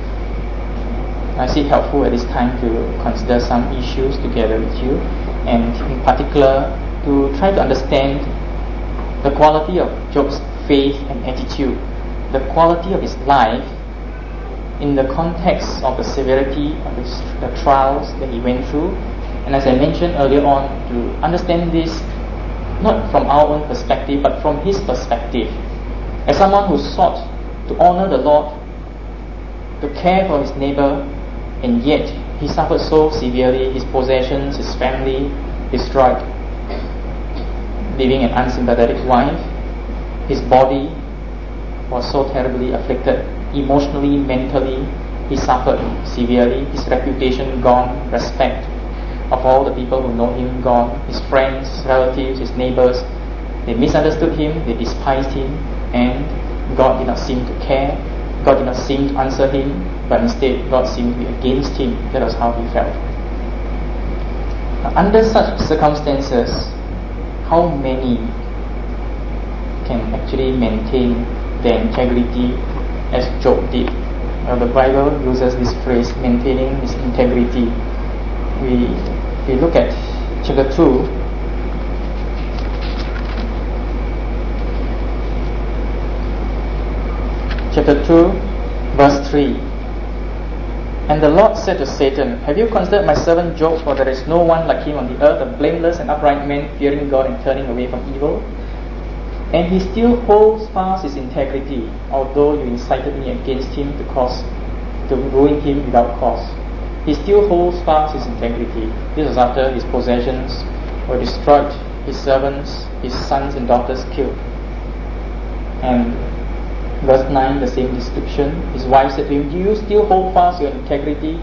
I see it helpful at this time to consider some issues together with you, and in particular to try to understand the quality of Job's faith and attitude, the quality of his life in the context of the severity of his, the trials that he went through. And as I mentioned earlier on, to understand this not from our own perspective but from his perspective, as someone who sought to honor the Lord, to care for his neighbor, and yet he suffered so severely, his possessions, his family destroyed, leaving an unsympathetic wife. His body was so terribly afflicted. Emotionally, mentally, he suffered severely. His reputation gone, respect of all the people who know him gone, his friends, his relatives, his neighbors, they misunderstood him, they despised him, and God did not seem to care. God did not seem to answer him, but instead God seemed to be against him. That was how he felt. Now, under such circumstances, how many can actually maintain their integrity as Job did? Well, the Bible uses this phrase, maintaining his integrity. We, we look at chapter two, chapter two, verse three. And the Lord said to Satan, Have you considered my servant Job? For there is no one like him on the earth, a blameless and upright man, fearing God and turning away from evil. And he still holds fast his integrity, although you incited me against him to cause to ruin him without cause. He still holds fast his integrity. This was after his possessions were destroyed, his servants, his sons and daughters killed. And verse nine, the same description. His wife said to him, Do you still hold fast your integrity?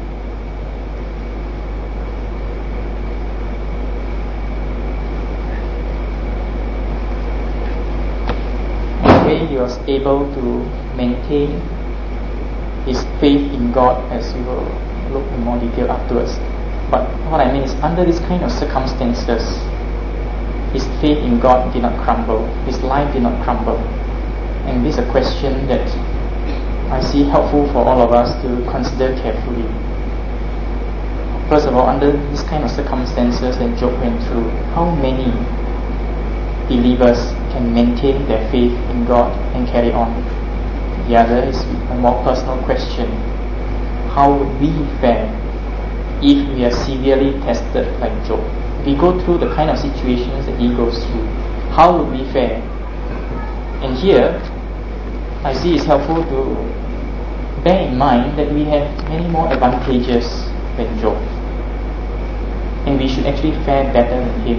He was able to maintain his faith in God, as we will look in more detail afterwards. But what I mean is, under this kind of circumstances, his faith in God did not crumble, his life did not crumble. And this is a question that I see helpful for all of us to consider carefully. First of all, under this kind of circumstances that Job went through, how many believers can maintain their faith in God and carry on? The other is a more personal question. how would we fare if we are severely tested like Job? If we go through the kind of situations that he goes through, how would we fare? And here, I see it's helpful to bear in mind that we have many more advantages than Job. And we should actually fare better than him.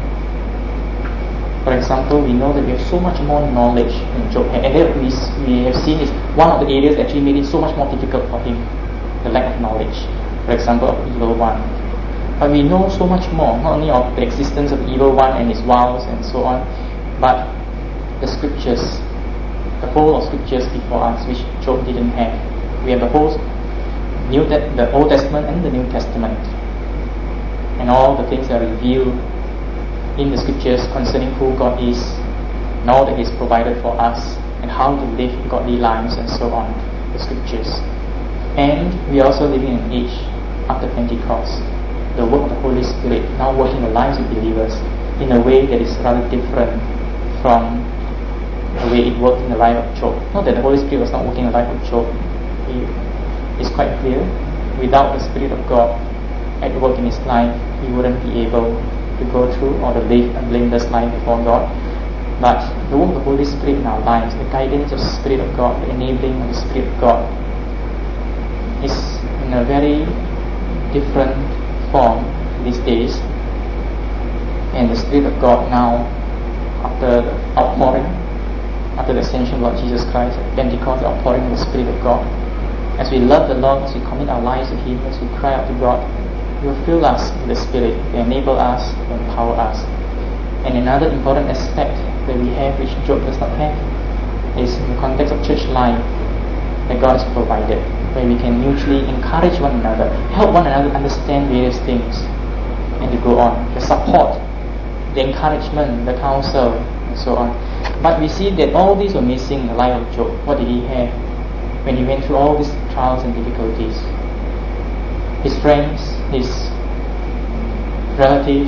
For example, we know that we have so much more knowledge than Job had. And that we, we have seen is one of the areas that actually made it so much more difficult for him, the lack of knowledge. For example, of the evil one. But we know so much more, not only of the existence of the evil one and his wiles and so on, but the scriptures, the whole of scriptures before us, which Job didn't have. We have the whole New Te- the Old Testament and the New Testament, and all the things that are revealed in the scriptures concerning who God is, and all that He's provided for us, and how to live godly lives and so on. The scriptures, and we are also living in an age after Pentecost. The work of the Holy Spirit now working in the lives of believers in a way that is rather different from the way it worked in the life of Job. Not that the Holy Spirit was not working in the life of Job. It's quite clear. Without the Spirit of God at work in his life, he wouldn't be able to go through or to live a blameless life before God. But the work of the Holy Spirit in our lives, the guidance of the Spirit of God, the enabling of the Spirit of God, is in a very different form these days. And the Spirit of God now, after the outpouring, after the ascension of Lord Jesus Christ at Pentecost, the outpouring of the Spirit of God, as we love the Lord, as we commit our lives to Him, as we cry out to God, He will fill us with the Spirit, to enable us, to empower us. And another important aspect that we have, which Job does not have, is in the context of church life that God has provided, where we can mutually encourage one another, help one another understand various things, and to go on. The support, the encouragement, the counsel, and so on. But we see that all these were missing in the life of Job. What did he have when he went through all these trials and difficulties? His friends, his relatives.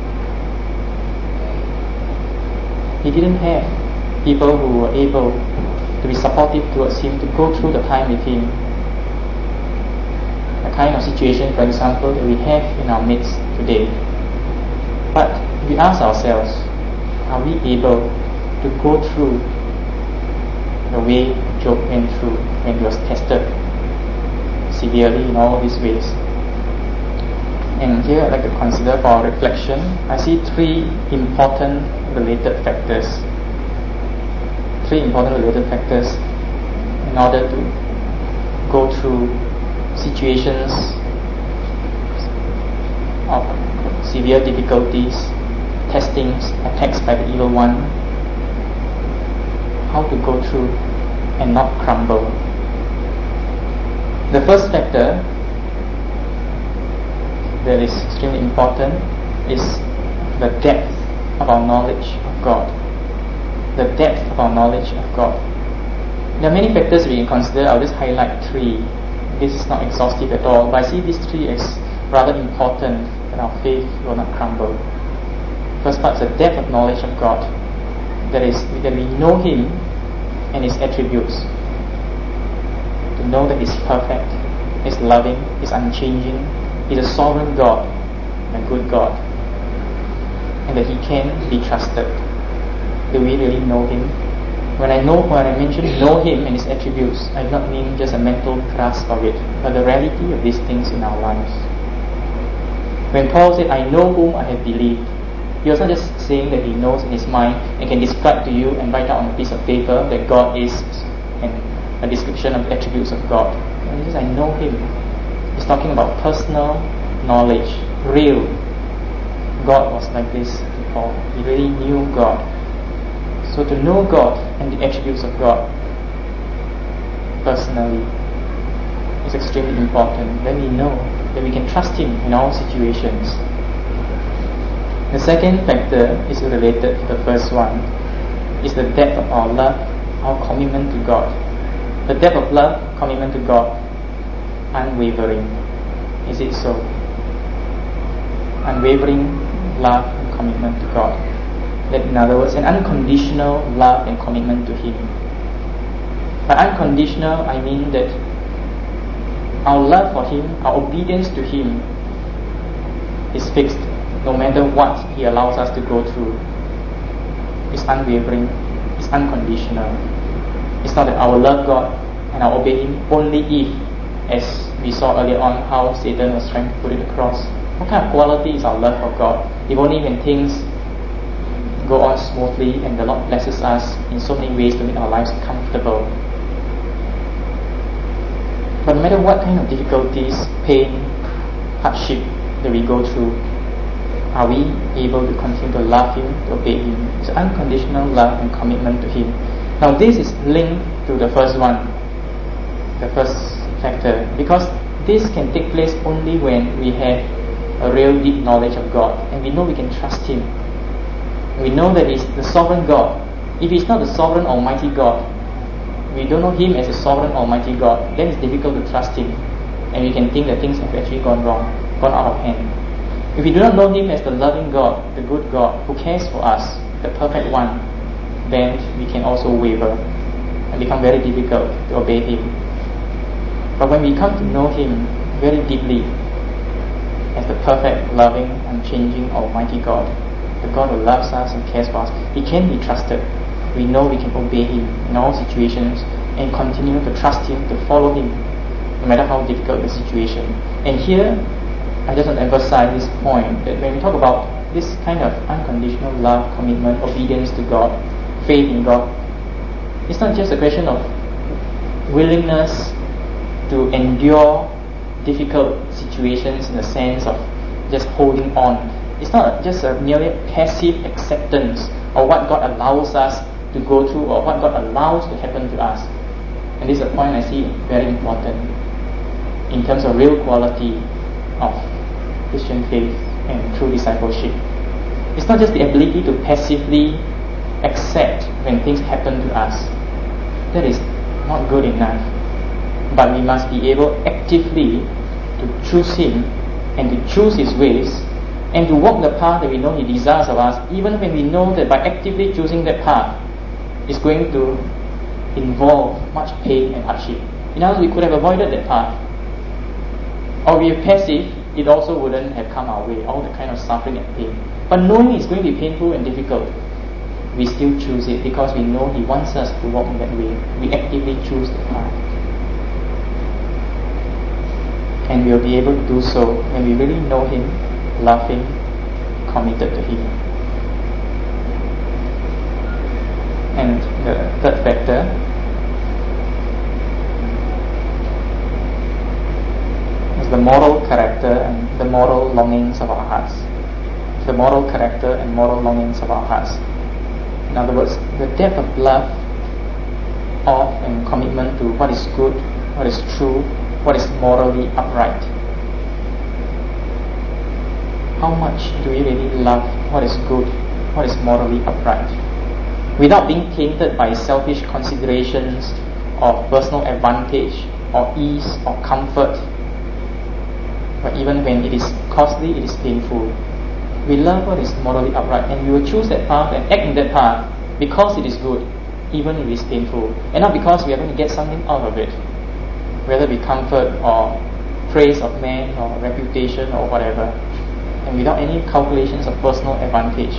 He didn't have people who were able to be supportive towards him, to go through the time with him. The kind of situation, for example, that we have in our midst today. But we ask ourselves, are we able to go through the way Job went through when he was tested severely in all these ways? And here I'd like to consider for our reflection, I see three important related factors. Three important related factors in order to go through situations of severe difficulties, testings, attacks by the evil one. How to go through and not crumble. The first factor that is extremely important is the depth of our knowledge of God. The depth of our knowledge of God. There are many factors we can consider. I'll just highlight three. This is not exhaustive at all, but I see these three as rather important that our faith will not crumble. First part is the depth of knowledge of God. That is, that we know Him and His attributes. To know that He's perfect, He's loving, He's unchanging, He's a sovereign God, a good God, and that He can be trusted. Do we really know Him? When I know, when I mention know Him and His attributes, I do not mean just a mental grasp of it, but the reality of these things in our lives. When Paul said, I know whom I have believed, he was not just saying that he knows in his mind and can describe to you and write out on a piece of paper that God is, and a description of the attributes of God. And he says, I know Him. He's talking about personal knowledge, real. God was like this to Paul. He really knew God. So to know God and the attributes of God personally is extremely important. Then we know that we can trust Him in all situations. The second factor is related to the first one, is the depth of our love, our commitment to God. The depth of love, commitment to God, unwavering. Is it so? Unwavering love and commitment to God. That, in other words, an unconditional love and commitment to Him. By unconditional, I mean that our love for Him, our obedience to Him is fixed no matter what He allows us to go through. It's unwavering, it's unconditional. It's not that I will love God and I'll obey Him only if, as we saw earlier on, how Satan was trying to put it across. What kind of quality is our love for God? If only when things go on smoothly and the Lord blesses us in so many ways to make our lives comfortable. But no matter what kind of difficulties, pain, hardship that we go through, are we able to continue to love Him, to obey Him? It's unconditional love and commitment to Him. Now this is linked to the first one, the first factor, because this can take place only when we have a real deep knowledge of God and we know we can trust Him. We know that He's the sovereign God. If He's not the sovereign Almighty God, we don't know Him as a sovereign Almighty God, then it's difficult to trust Him, and we can think that things have actually gone wrong, gone out of hand. If we do not know Him as the loving God, the good God, who cares for us, the perfect one, then we can also waver and become very difficult to obey Him. But when we come to know Him very deeply as the perfect, loving, unchanging, Almighty God, the God who loves us and cares for us, He can be trusted. We know we can obey Him in all situations and continue to trust Him, to follow Him, no matter how difficult the situation. And here, I just want to emphasize this point, that when we talk about this kind of unconditional love, commitment, obedience to God, faith in God, it's not just a question of willingness to endure difficult situations in the sense of just holding on. It's not just a merely passive acceptance of what God allows us to go through or what God allows to happen to us. And this is a point I see very important in terms of real quality of Christian faith and true discipleship. It's not just the ability to passively accept when things happen to us. That is not good enough. But we must be able actively to choose Him and to choose His ways and to walk the path that we know He desires of us, even when we know that by actively choosing that path, it's going to involve much pain and hardship. In other words, we could have avoided that path. Or we are passive, it also wouldn't have come our way, all the kind of suffering and pain. But knowing it's going to be painful and difficult, we still choose it because we know He wants us to walk in that way. We actively choose the path. And we'll be able to do so when we really know Him, love Him, committed to Him. And the third factor is the moral character and the moral longings of our hearts. The moral character and moral longings of our hearts. In other words, the depth of love of and commitment to what is good, what is true, what is morally upright. How much do we really love what is good, what is morally upright, without being tainted by selfish considerations of personal advantage or ease or comfort? But even when it is costly, it is painful, we love what is morally upright, and we will choose that path and act in that path because it is good, even if it is painful, and not because we are going to get something out of it, whether it be comfort or praise of man or reputation or whatever, and without any calculations of personal advantage.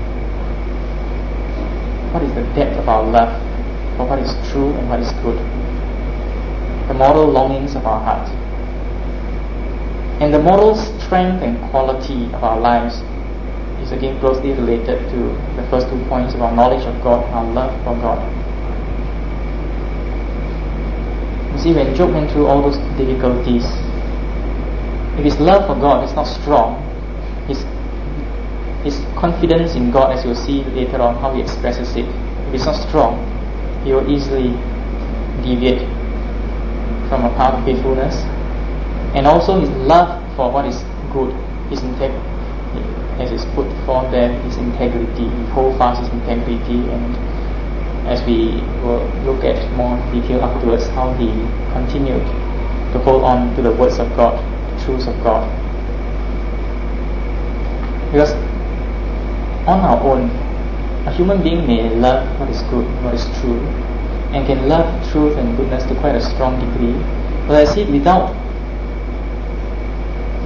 What is the depth of our love for what is true and what is good? The moral longings of our heart. And the moral strength and quality of our lives is again closely related to the first two points of our knowledge of God, our love for God. You see, when Job went through all those difficulties, if his love for God is not strong, his his confidence in God, as you'll see later on how he expresses it, if it's not strong, he will easily deviate from a path of faithfulness. And also his love for what is good, his integrity, as is put forth there, his integrity, he holds fast his integrity, and as we will look at more detail afterwards, how he continued to hold on to the words of God, the truths of God. Because on our own, a human being may love what is good, what is true, and can love truth and goodness to quite a strong degree. But I see, without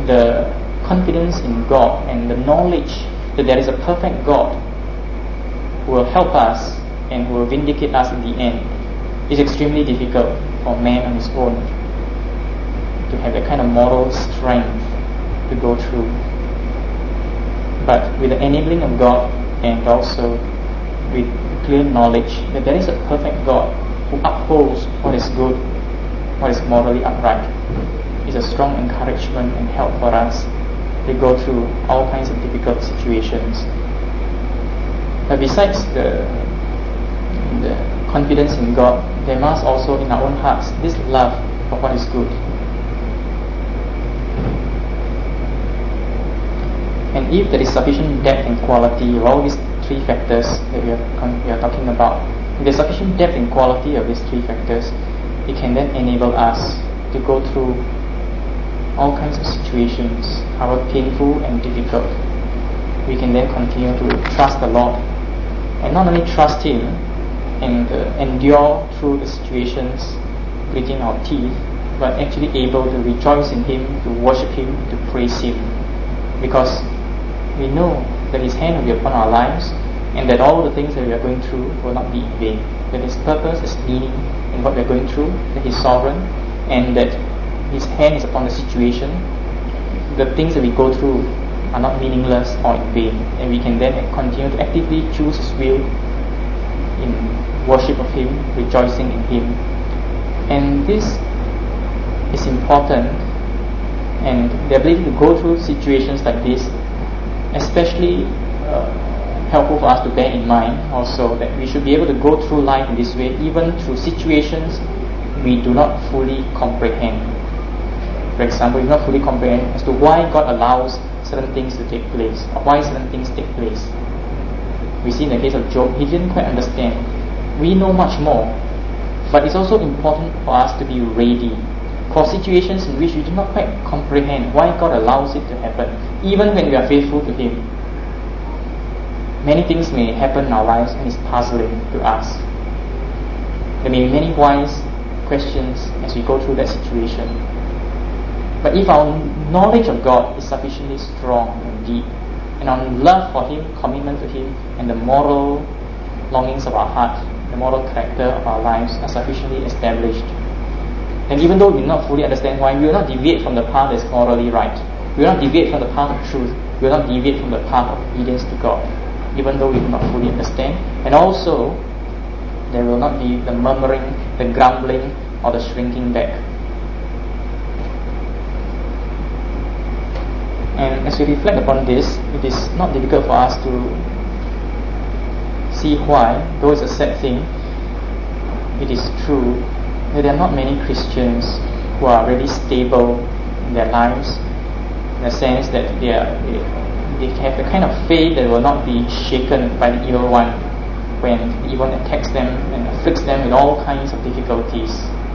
the confidence in God and the knowledge that there is a perfect God who will help us and who will vindicate us in the end is extremely difficult for man on his own to have that kind of moral strength to go through. But with the enabling of God and also with clear knowledge that there is a perfect God who upholds what is good, what is morally upright, is a strong encouragement and help for us to go through all kinds of difficult situations. But besides the, the confidence in God, there must also in our own hearts this love for what is good. And if there is sufficient depth and quality of all these three factors that we are, we are talking about, if there is sufficient depth and quality of these three factors, it can then enable us to go through all kinds of situations, however painful and difficult. We can then continue to trust the Lord, and not only trust Him and uh, endure through the situations, gritting our teeth, but actually able to rejoice in Him, to worship Him, to praise Him, because we know that His hand will be upon our lives, and that all the things that we are going through will not be in vain, that His purpose is meaning in what we are going through, that He is sovereign, and that His hand is upon the situation. The things that we go through are not meaningless or in vain, and we can then continue to actively choose His will in worship of Him, rejoicing in Him. And this is important, and the ability to go through situations like this, especially uh, helpful for us to bear in mind also that we should be able to go through life in this way, even through situations we do not fully comprehend. For example, we do not fully comprehend as to why God allows certain things to take place, or why certain things take place. We see in the case of Job, he didn't quite understand. We know much more, but it's also important for us to be ready for situations in which we do not quite comprehend why God allows it to happen, even when we are faithful to Him. Many things may happen in our lives and it's puzzling to us. There may be many wise questions as we go through that situation. But if our knowledge of God is sufficiently strong and deep, and our love for Him, commitment to Him, and the moral longings of our heart, the moral character of our lives are sufficiently established, and even though we do not fully understand why, we will not deviate from the path that is morally right. We will not deviate from the path of truth. We will not deviate from the path of obedience to God, even though we do not fully understand. And also, there will not be the murmuring, the grumbling, or the shrinking back. And as we reflect upon this, it is not difficult for us to see why, though it's a sad thing, it is true that there are not many Christians who are really stable in their lives, in the sense that they, are, they, they have the kind of faith that will not be shaken by the evil one when the evil one attacks them and afflicts them with all kinds of difficulties.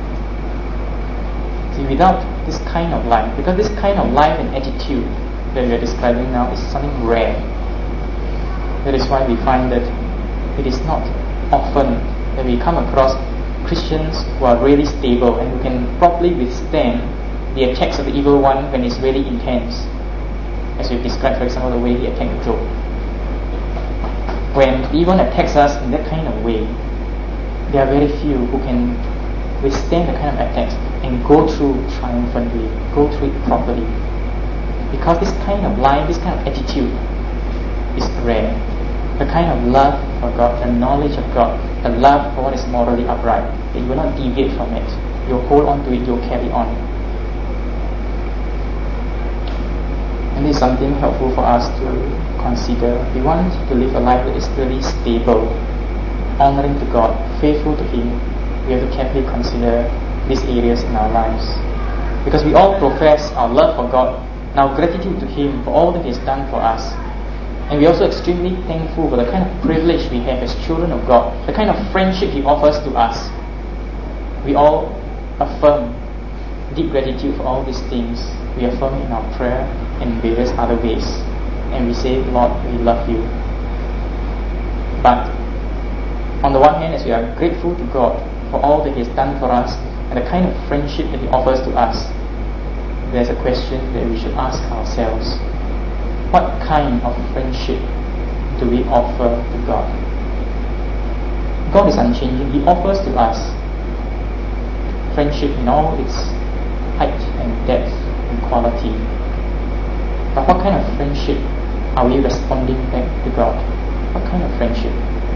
See, without this kind of life, because this kind of life and attitude that we are describing now is something rare. That is why we find that it is not often that we come across Christians who are really stable and who can properly withstand the attacks of the evil one when it's really intense, as we've described, for example, the way he attacked Job. When the evil one attacks us in that kind of way, there are very few who can withstand the kind of attacks and go through triumphantly, go through it properly. Because this kind of life, this kind of attitude is rare. The kind of love for God, the knowledge of God, the love for what is morally upright, that you will not deviate from it. You'll hold on to it, you'll carry on. And this is something helpful for us to consider. We want to live a life that is really stable, honoring to God, faithful to Him. We have to carefully consider these areas in our lives. Because we all profess our love for God and our gratitude to Him for all that He has done for us. And we are also extremely thankful for the kind of privilege we have as children of God, the kind of friendship He offers to us. We all affirm deep gratitude for all these things. We affirm in our prayer and in various other ways. And we say, Lord, we love you. But on the one hand, as we are grateful to God for all that He has done for us and the kind of friendship that He offers to us, there's a question that we should ask ourselves. What kind of friendship do we offer to God? God is unchanging. He offers to us friendship in all its height and depth and quality. But what kind of friendship are we responding back to God? What kind of friendship?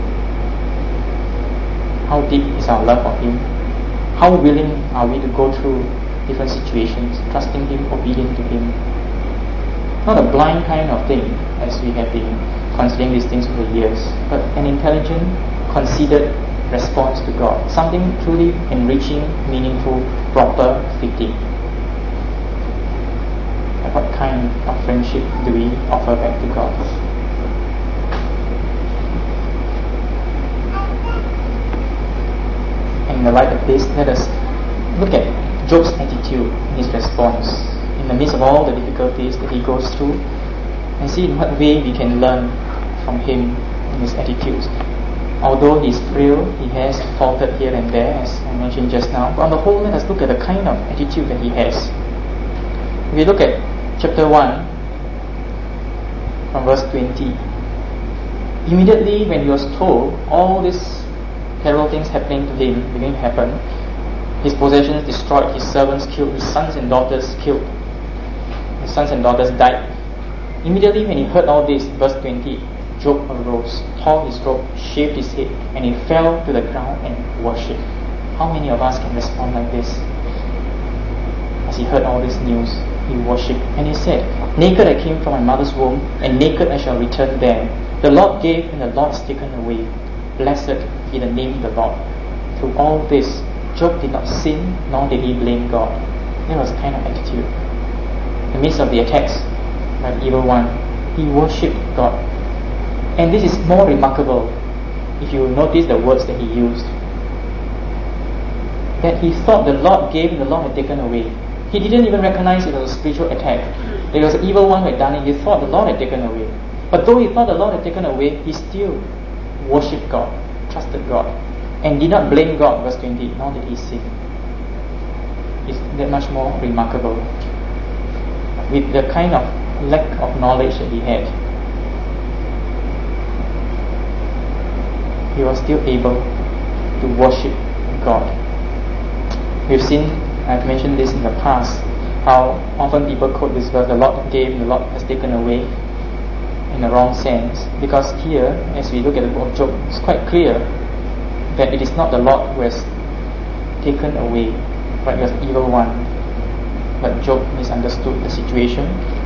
How deep is our love for Him? How willing are we to go through different situations, trusting Him, obedient to Him? Not a blind kind of thing, as we have been considering these things over the years, but an intelligent, considered response to God. Something truly enriching, meaningful, proper, fitting. And what kind of friendship do we offer back to God? In the light of this, let us look at Job's attitude, his response, in the midst of all the difficulties that he goes through, and see in what way we can learn from him in his attitudes. Although he is frail, he has faltered here and there, as I mentioned just now, but on the whole, let us look at the kind of attitude that he has. If we look at chapter one, from verse twenty, immediately when he was told all these terrible things happening to him, beginning to happen, his possessions destroyed, his servants killed, his sons and daughters killed, his sons and daughters died. Immediately when he heard all this, verse twenty, Job arose, tore his robe, shaved his head, and he fell to the ground and worshipped. How many of us can respond like this? As he heard all this news, he worshipped, and he said, naked I came from my mother's womb, and naked I shall return there. The Lord gave, and the Lord is taken away. Blessed be the name of the Lord. Through all this, Job did not sin, nor did he blame God. That was a kind of attitude. In the midst of the attacks by the evil one, he worshipped God. And this is more remarkable if you notice the words that he used. That he thought the Lord gave and the Lord had taken away. He didn't even recognize it was a spiritual attack. There was an evil one who had done it. He thought the Lord had taken away. But though he thought the Lord had taken away, he still worshipped God, trusted God, and did not blame God, verse twenty, nor did he sin. It's that much more remarkable. With the kind of lack of knowledge that he had, he was still able to worship God. We've seen, I've mentioned this in the past, how often people quote this verse, the Lord gave, the Lord has taken away, in the wrong sense. Because here, as we look at the book of Job, it's quite clear that it is not the Lord who has taken away, but it was the evil one. But Job misunderstood the situation,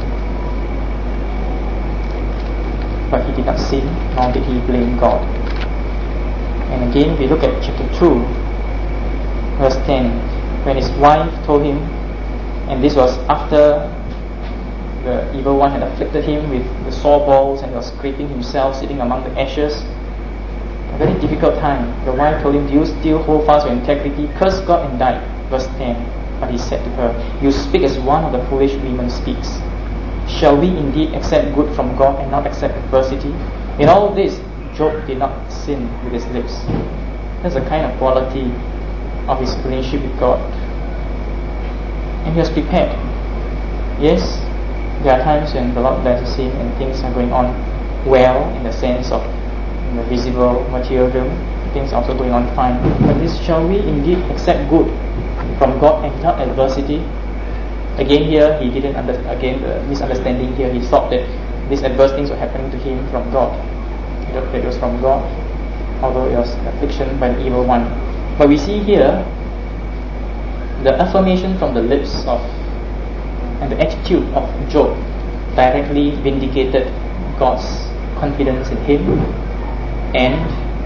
but he did not sin, nor did he blame God. And again, we look at chapter two, verse ten, when his wife told him, and this was after the evil one had afflicted him with the sore balls and he was scraping himself, sitting among the ashes. A very difficult time. The wife told him, do you still hold fast your integrity? Curse God and die. Verse ten. But he said to her, you speak as one of the foolish women speaks. Shall we indeed accept good from God and not accept adversity? In all this, Job did not sin with his lips. That's the kind of quality of his relationship with God. And he was prepared. Yes, there are times when the Lord blesses him and things are going on well, in the sense of in the visible material realm, things are also going on fine. But this, shall we indeed accept good from God and not adversity? Again here, he didn't under, again the misunderstanding here, he thought that these adverse things were happening to him from God. He thought that it was from God, although it was affliction by the evil one. But we see here the affirmation from the lips of and the attitude of Job directly vindicated God's confidence in him and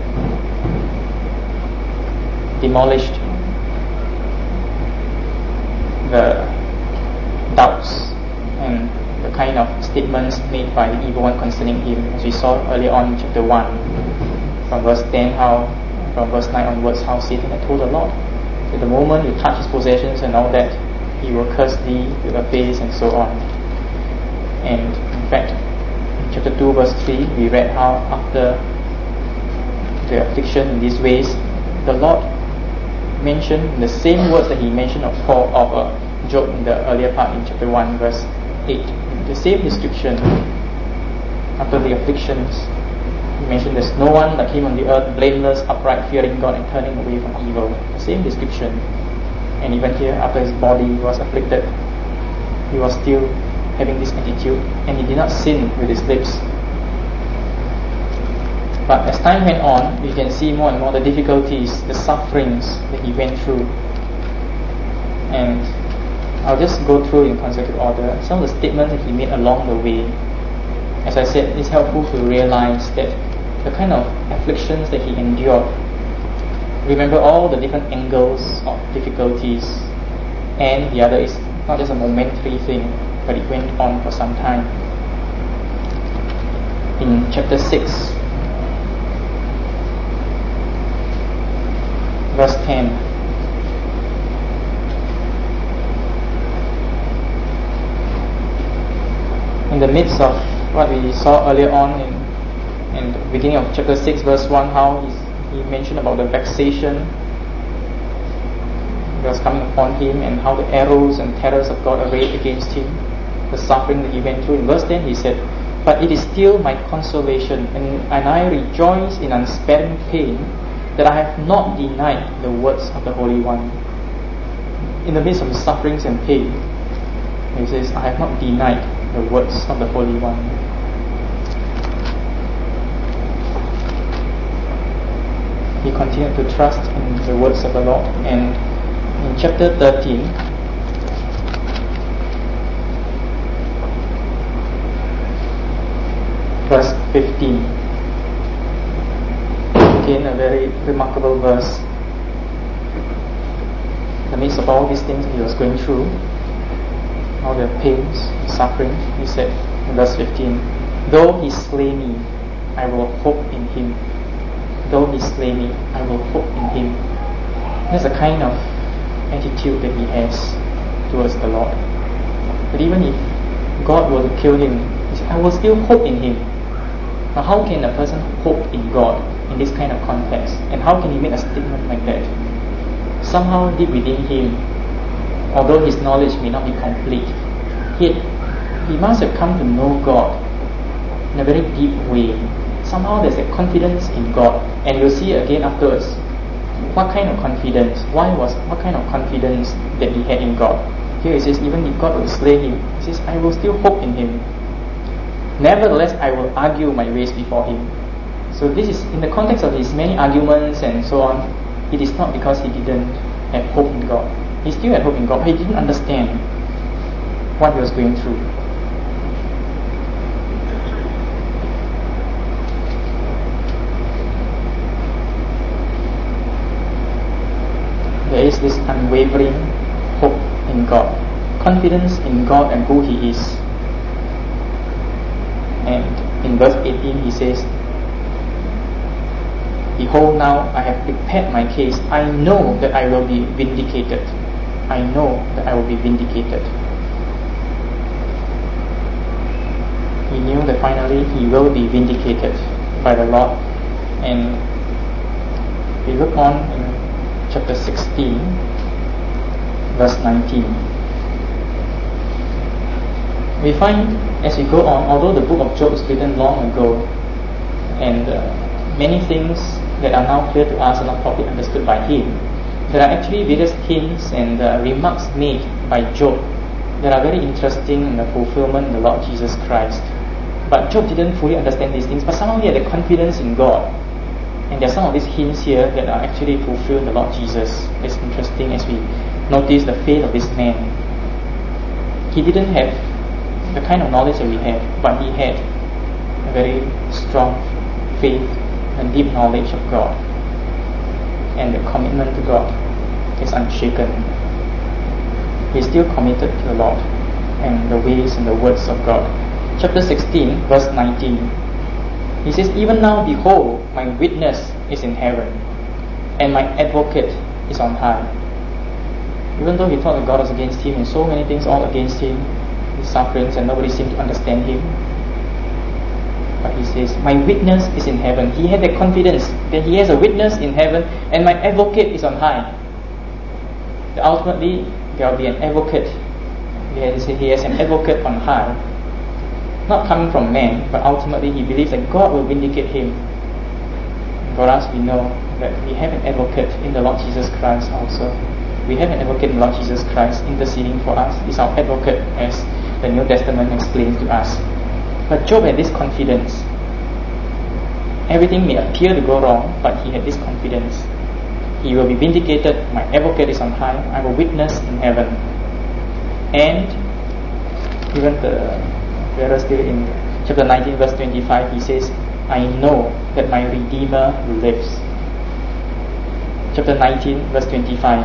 demolished the doubts and the kind of statements made by the evil one concerning him, as we saw earlier on in chapter one, from verse ten, how from verse nine onwards, how Satan had told the Lord that the moment you touch his possessions and all that, he will curse thee with a face and so on. And in fact, in chapter two verse three, we read how after the affliction in these ways, the Lord mentioned the same words that he mentioned of Paul, of uh, Job in the earlier part in chapter one, verse eight. The same description. After the afflictions, he mentioned there's no one like him on the earth, blameless, upright, fearing God and turning away from evil. The same description. And even here, after his body was afflicted, he was still having this attitude, and he did not sin with his lips. But as time went on, we can see more and more the difficulties, the sufferings that he went through. And I'll just go through in consecutive order some of the statements that he made along the way. As I said, it's helpful to realize that the kind of afflictions that he endured, remember all the different angles of difficulties, and the other is not just a momentary thing, but it went on for some time. In chapter six, verse ten, in the midst of what we saw earlier on in, in the beginning of chapter six, verse one, how he mentioned about the vexation that was coming upon him, and how the arrows and terrors of God arrayed against him, the suffering that he went through. In verse ten he said, "But it is still my consolation, and, and I rejoice in unsparing pain, that I have not denied the words of the Holy One." In the midst of his sufferings and pain, he says, "I have not denied the words of the Holy One." He continued to trust in the words of the Lord. And in chapter thirteen, verse fifteen, again a very remarkable verse. In the midst of all these things he was going through, all the pains, suffering, he said in verse fifteen, "Though he slay me, I will hope in him. Though he slay me, I will hope in him." That's a kind of attitude that he has towards the Lord. But even if God were to kill him, he said, "I will still hope in him." Now how can a person hope in God in this kind of context? And how can he make a statement like that? Somehow deep within him, although his knowledge may not be complete, yet he must have come to know God in a very deep way. Somehow there's a confidence in God, and you'll see again afterwards what kind of confidence, why was what kind of confidence that he had in God. Here it says, even if God will slay him, he says, "I will still hope in him. Nevertheless, I will argue my ways before him." So this is in the context of his many arguments and so on. It is not because he didn't have hope in God. He still had hope in God, but he didn't understand what he was going through. There is this unwavering hope in God, confidence in God and who He is. And in verse eighteen he says, "Behold, now I have prepared my case. I know that I will be vindicated. I know that I will be vindicated." He knew that finally he will be vindicated by the Lord. And we look on in chapter sixteen, verse nineteen. We find as we go on, although the book of Job was written long ago, and uh, many things that are now clear to us are not properly understood by him, there are actually various hints and uh, remarks made by Job that are very interesting in the fulfillment of the Lord Jesus Christ. But Job didn't fully understand these things, but somehow he had a confidence in God. And there are some of these hints here that are actually fulfilled in the Lord Jesus. It's interesting as we notice the faith of this man. He didn't have the kind of knowledge that we have, but he had a very strong faith and deep knowledge of God. And the commitment to God is unshaken. He is still committed to the Lord and the ways and the words of God. Chapter sixteen, verse nineteen. He says, "Even now, behold, my witness is in heaven, and my advocate is on high." Even though he thought that God was against him, and so many things all against him, his sufferings, and nobody seemed to understand him, but he says, "My witness is in heaven." He had the confidence that he has a witness in heaven, and my advocate is on high. That ultimately, there will be an advocate. He has, he has an advocate on high, not coming from man, but ultimately he believes that God will vindicate him. For us, we know that we have an advocate in the Lord Jesus Christ also. We have an advocate in the Lord Jesus Christ interceding for us. He's our advocate, as the New Testament explains to us. But Job had this confidence. Everything may appear to go wrong, but he had this confidence. He will be vindicated. My advocate is on high. I will witness in heaven. And even the whereas still in chapter nineteen, verse twenty-five, he says, I know that my Redeemer lives. Chapter nineteen, verse twenty-five.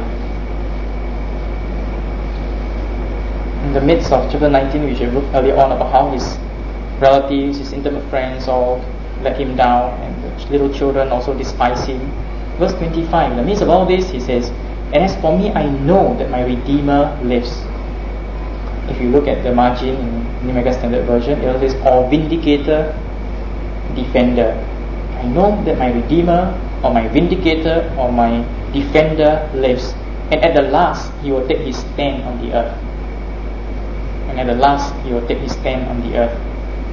In the midst of chapter nineteen, we should look earlier on about how his relatives, his intimate friends all let him down, and the little children also despise him. Verse twenty-five, in the midst of all this, he says, and as for me, I know that my Redeemer lives. If you look at the margin in New American Standard Version, it says, or vindicator, defender. I know that my Redeemer, or my vindicator, or my defender lives. And at the last, he will take his stand on the earth. And at the last, he will take his stand on the earth.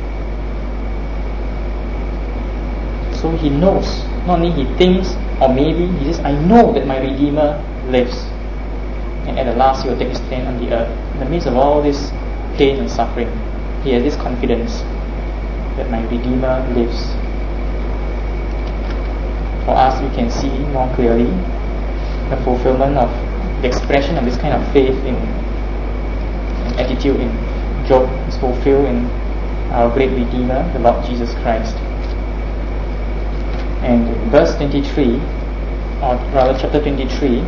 So he knows, not only he thinks, or maybe he says, I know that my Redeemer lives. And at the last, he will take his stand on the earth. In the midst of all this pain and suffering, he has this confidence that my Redeemer lives. For us, we can see more clearly the fulfillment of the expression of this kind of faith in, in attitude in Job is fulfilled in our great Redeemer, the Lord Jesus Christ. And in verse twenty-three, or rather chapter twenty-three,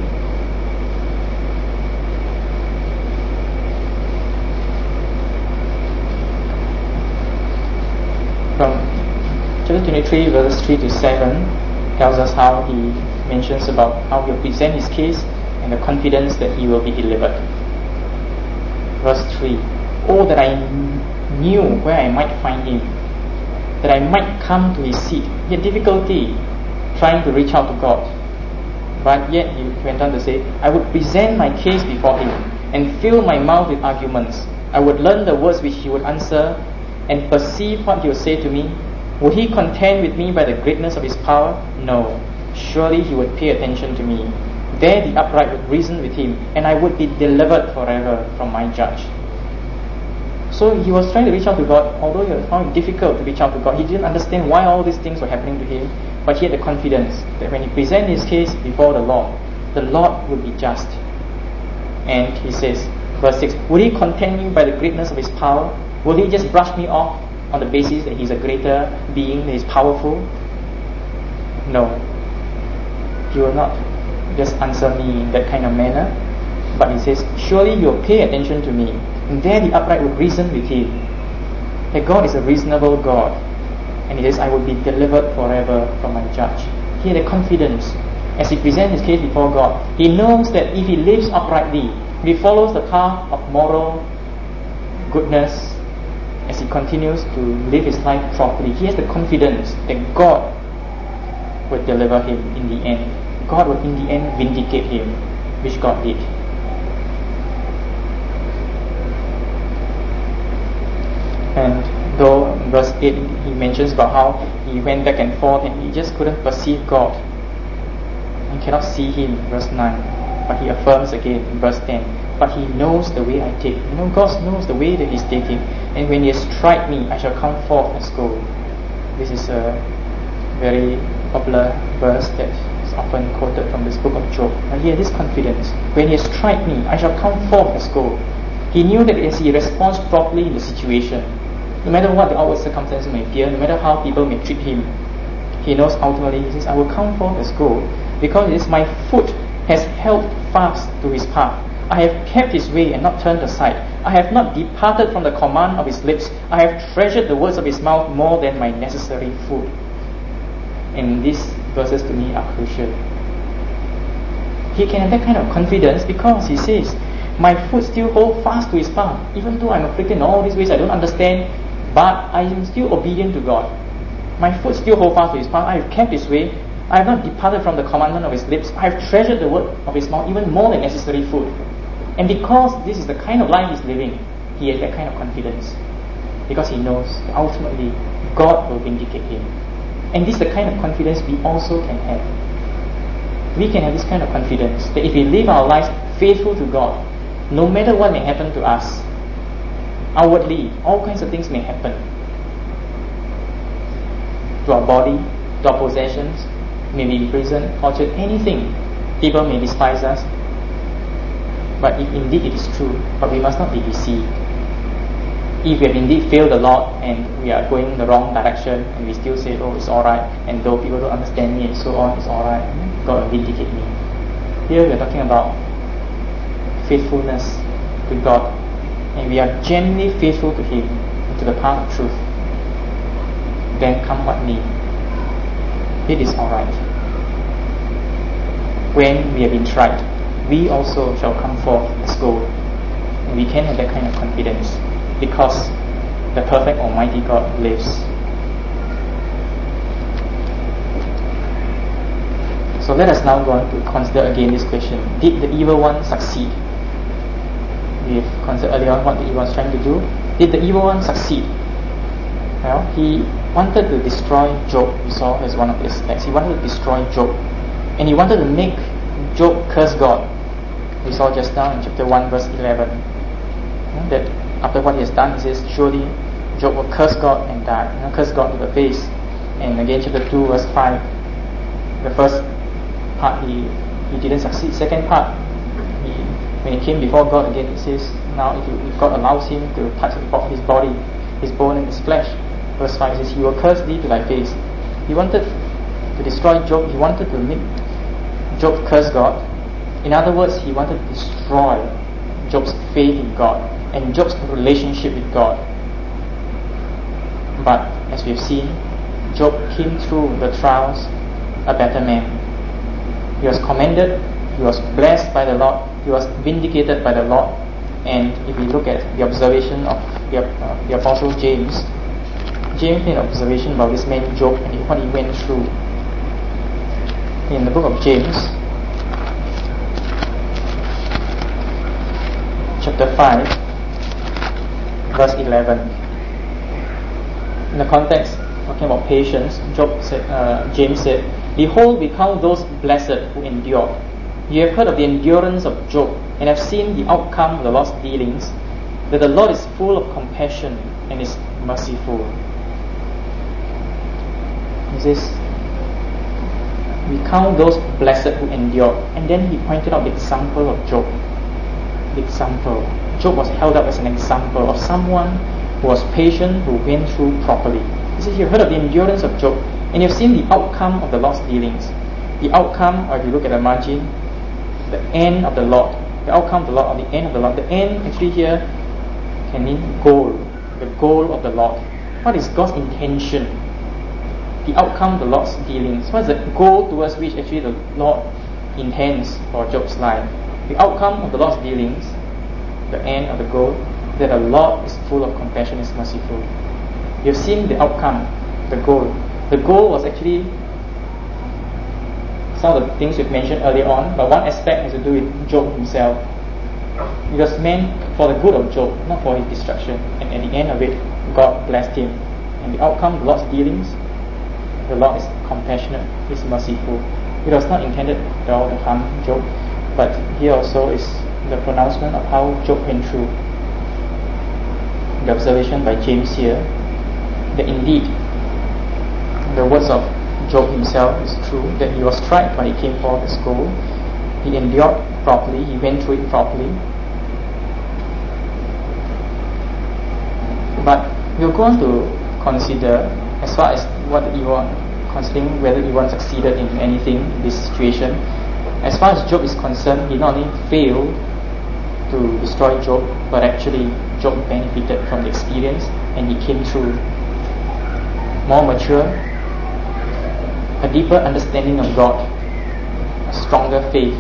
from chapter twenty-three, verse three to seven, tells us how he mentions about how he will present his case and the confidence that he will be delivered. Verse three, oh, that I knew where I might find him, that I might come to his seat. He had difficulty trying to reach out to God, but yet he went on to say, I would present my case before him and fill my mouth with arguments. I would learn the words which he would answer and perceive what he would say to me. Would he contend with me by the greatness of his power? No. Surely he would pay attention to me. There the upright would reason with him, and I would be delivered forever from my judge. So he was trying to reach out to God, although he found it difficult to reach out to God. He didn't understand why all these things were happening to him, but he had the confidence that when he presented his case before the Lord, the Lord would be just. And he says, verse six, would he contend me by the greatness of his power? Will he just brush me off on the basis that he's a greater being, that he's powerful? No. He will not just answer me in that kind of manner. But he says, surely you will pay attention to me. And there the upright will reason with him. That God is a reasonable God. And he says, I will be delivered forever from my judge. He had a confidence. As he presents his case before God, he knows that if he lives uprightly, if he follows the path of moral goodness, as he continues to live his life properly, he has the confidence that God will deliver him in the end. God will in the end vindicate him, which God did. And though in verse eight he mentions about how he went back and forth and he just couldn't perceive God, he cannot see him, verse nine, but he affirms again in verse ten, but he knows the way I take. You know, God knows the way that he's taking, and when he has tried me, I shall come forth as gold. This is a very popular verse that is often quoted from this book of Job. And he had this confidence, when he has tried me, I shall come forth as gold. He knew that as he responds properly in the situation, no matter what the outward circumstances may appear, no matter how people may treat him, he knows ultimately, he says, I will come forth as gold, because it is my foot has held fast to his path. I have kept his way and not turned aside. I have not departed from the command of his lips. I have treasured the words of his mouth more than my necessary food. And these verses to me are crucial. He can have that kind of confidence because he says, my foot still holds fast to his path. Even though I'm afflicted in all these ways I don't understand, but I am still obedient to God. My foot still holds fast to his path. I have kept his way. I have not departed from the commandment of his lips. I have treasured the word of his mouth even more than necessary food. And because this is the kind of life he's living, he has that kind of confidence. Because he knows that ultimately God will vindicate him. And this is the kind of confidence we also can have. We can have this kind of confidence that if we live our lives faithful to God, no matter what may happen to us, outwardly, all kinds of things may happen. To our body, to our possessions, maybe in prison, tortured, anything. People may despise us. But if indeed it is true, but we must not be deceived. If we have indeed failed the Lord and we are going in the wrong direction and we still say, oh, it's alright, and though people don't understand me and so on, it's alright, God will vindicate me. Here we are talking about faithfulness to God, and we are genuinely faithful to Him and to the path of truth. Then come what may, it is alright. When we have been tried, we also shall come forth as gold, and we can have that kind of confidence because the perfect Almighty God lives. So let us now go on to consider again this question: did the evil one succeed? We've considered earlier on what the evil one was trying to do. Did the evil one succeed? Well, he wanted to destroy Job. We saw as one of his attacks. He wanted to destroy Job, and he wanted to make Job curse God. We saw just now in chapter one verse eleven that after what he has done, he says, surely Job will curse God and die. You know, curse God to the face. And again, chapter two verse five, the first part he, he didn't succeed. Second part, he, when he came before God again, it says, now if, you, if God allows him to touch his body, his bone and his flesh, verse five says, he will curse thee to thy face. He wanted to destroy Job. He wanted to make Job curse God. In other words, he wanted to destroy Job's faith in God and Job's relationship with God. But as we have seen, Job came through the trials a better man. He was commended, he was blessed by the Lord, he was vindicated by the Lord. And if we look at the observation of the, uh, the Apostle James, James made an observation about this man Job and what he went through. In the book of James, chapter five, verse eleven. In the context, talking about patience, Job said, uh, James said, behold, we count those blessed who endured. You have heard of the endurance of Job, and have seen the outcome of the Lord's dealings, that the Lord is full of compassion and is merciful. He says, we count those blessed who endured. And then he pointed out the example of Job. The example. Job was held up as an example of someone who was patient, who went through properly. He says, you've heard of the endurance of Job, and you've seen the outcome of the Lord's dealings. The outcome, or if you look at the margin, the end of the Lord. The outcome of the Lord, or the end of the Lord. The end actually here can mean goal. The goal of the Lord. What is God's intention? The outcome of the Lord's dealings. What is the goal towards which actually the Lord intends for Job's life? The outcome of the Lord's dealings, the end of the goal, that the Lord is full of compassion and is merciful. You've seen the outcome, the goal. The goal was actually some of the things we've mentioned earlier on, but one aspect has to do with Job himself. It was meant for the good of Job, not for his destruction. And at the end of it, God blessed him. And the outcome of the Lord's dealings, the Lord is compassionate, is merciful. It was not intended at all to harm Job, but here also is the pronouncement of how Job went through. The observation by James here, that indeed the words of Job himself is true, that he was tried when he came forth as gold. He endured properly, he went through it properly. But we'll go on to consider, as far as what the evil one, considering whether evil one succeeded in anything in this situation. As far as Job is concerned, he not only failed to destroy Job, but actually Job benefited from the experience and he came through more mature, a deeper understanding of God, a stronger faith.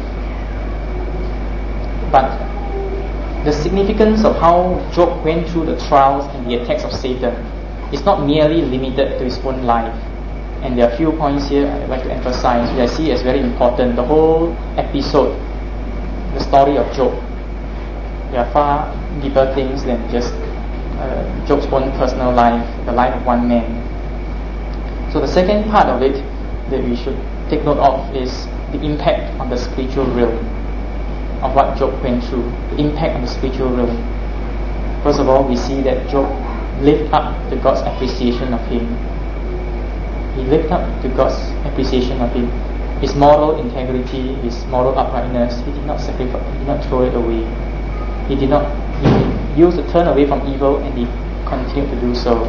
But the significance of how Job went through the trials and the attacks of Satan is not merely limited to his own life. And there are a few points here I'd like to emphasize, which I see as very important. The whole episode, the story of Job, There are far deeper things than just uh, Job's own personal life, the life of one man. So the second part of it that we should take note of is the impact on the spiritual realm of what Job went through, the impact on the spiritual realm. First of all, we see that Job lived up to God's appreciation of him. He lived up to God's appreciation of him. His moral integrity, his moral uprightness, he did not sacrifice, he did not throw it away. He did not, he used to turn away from evil, and he continued to do so.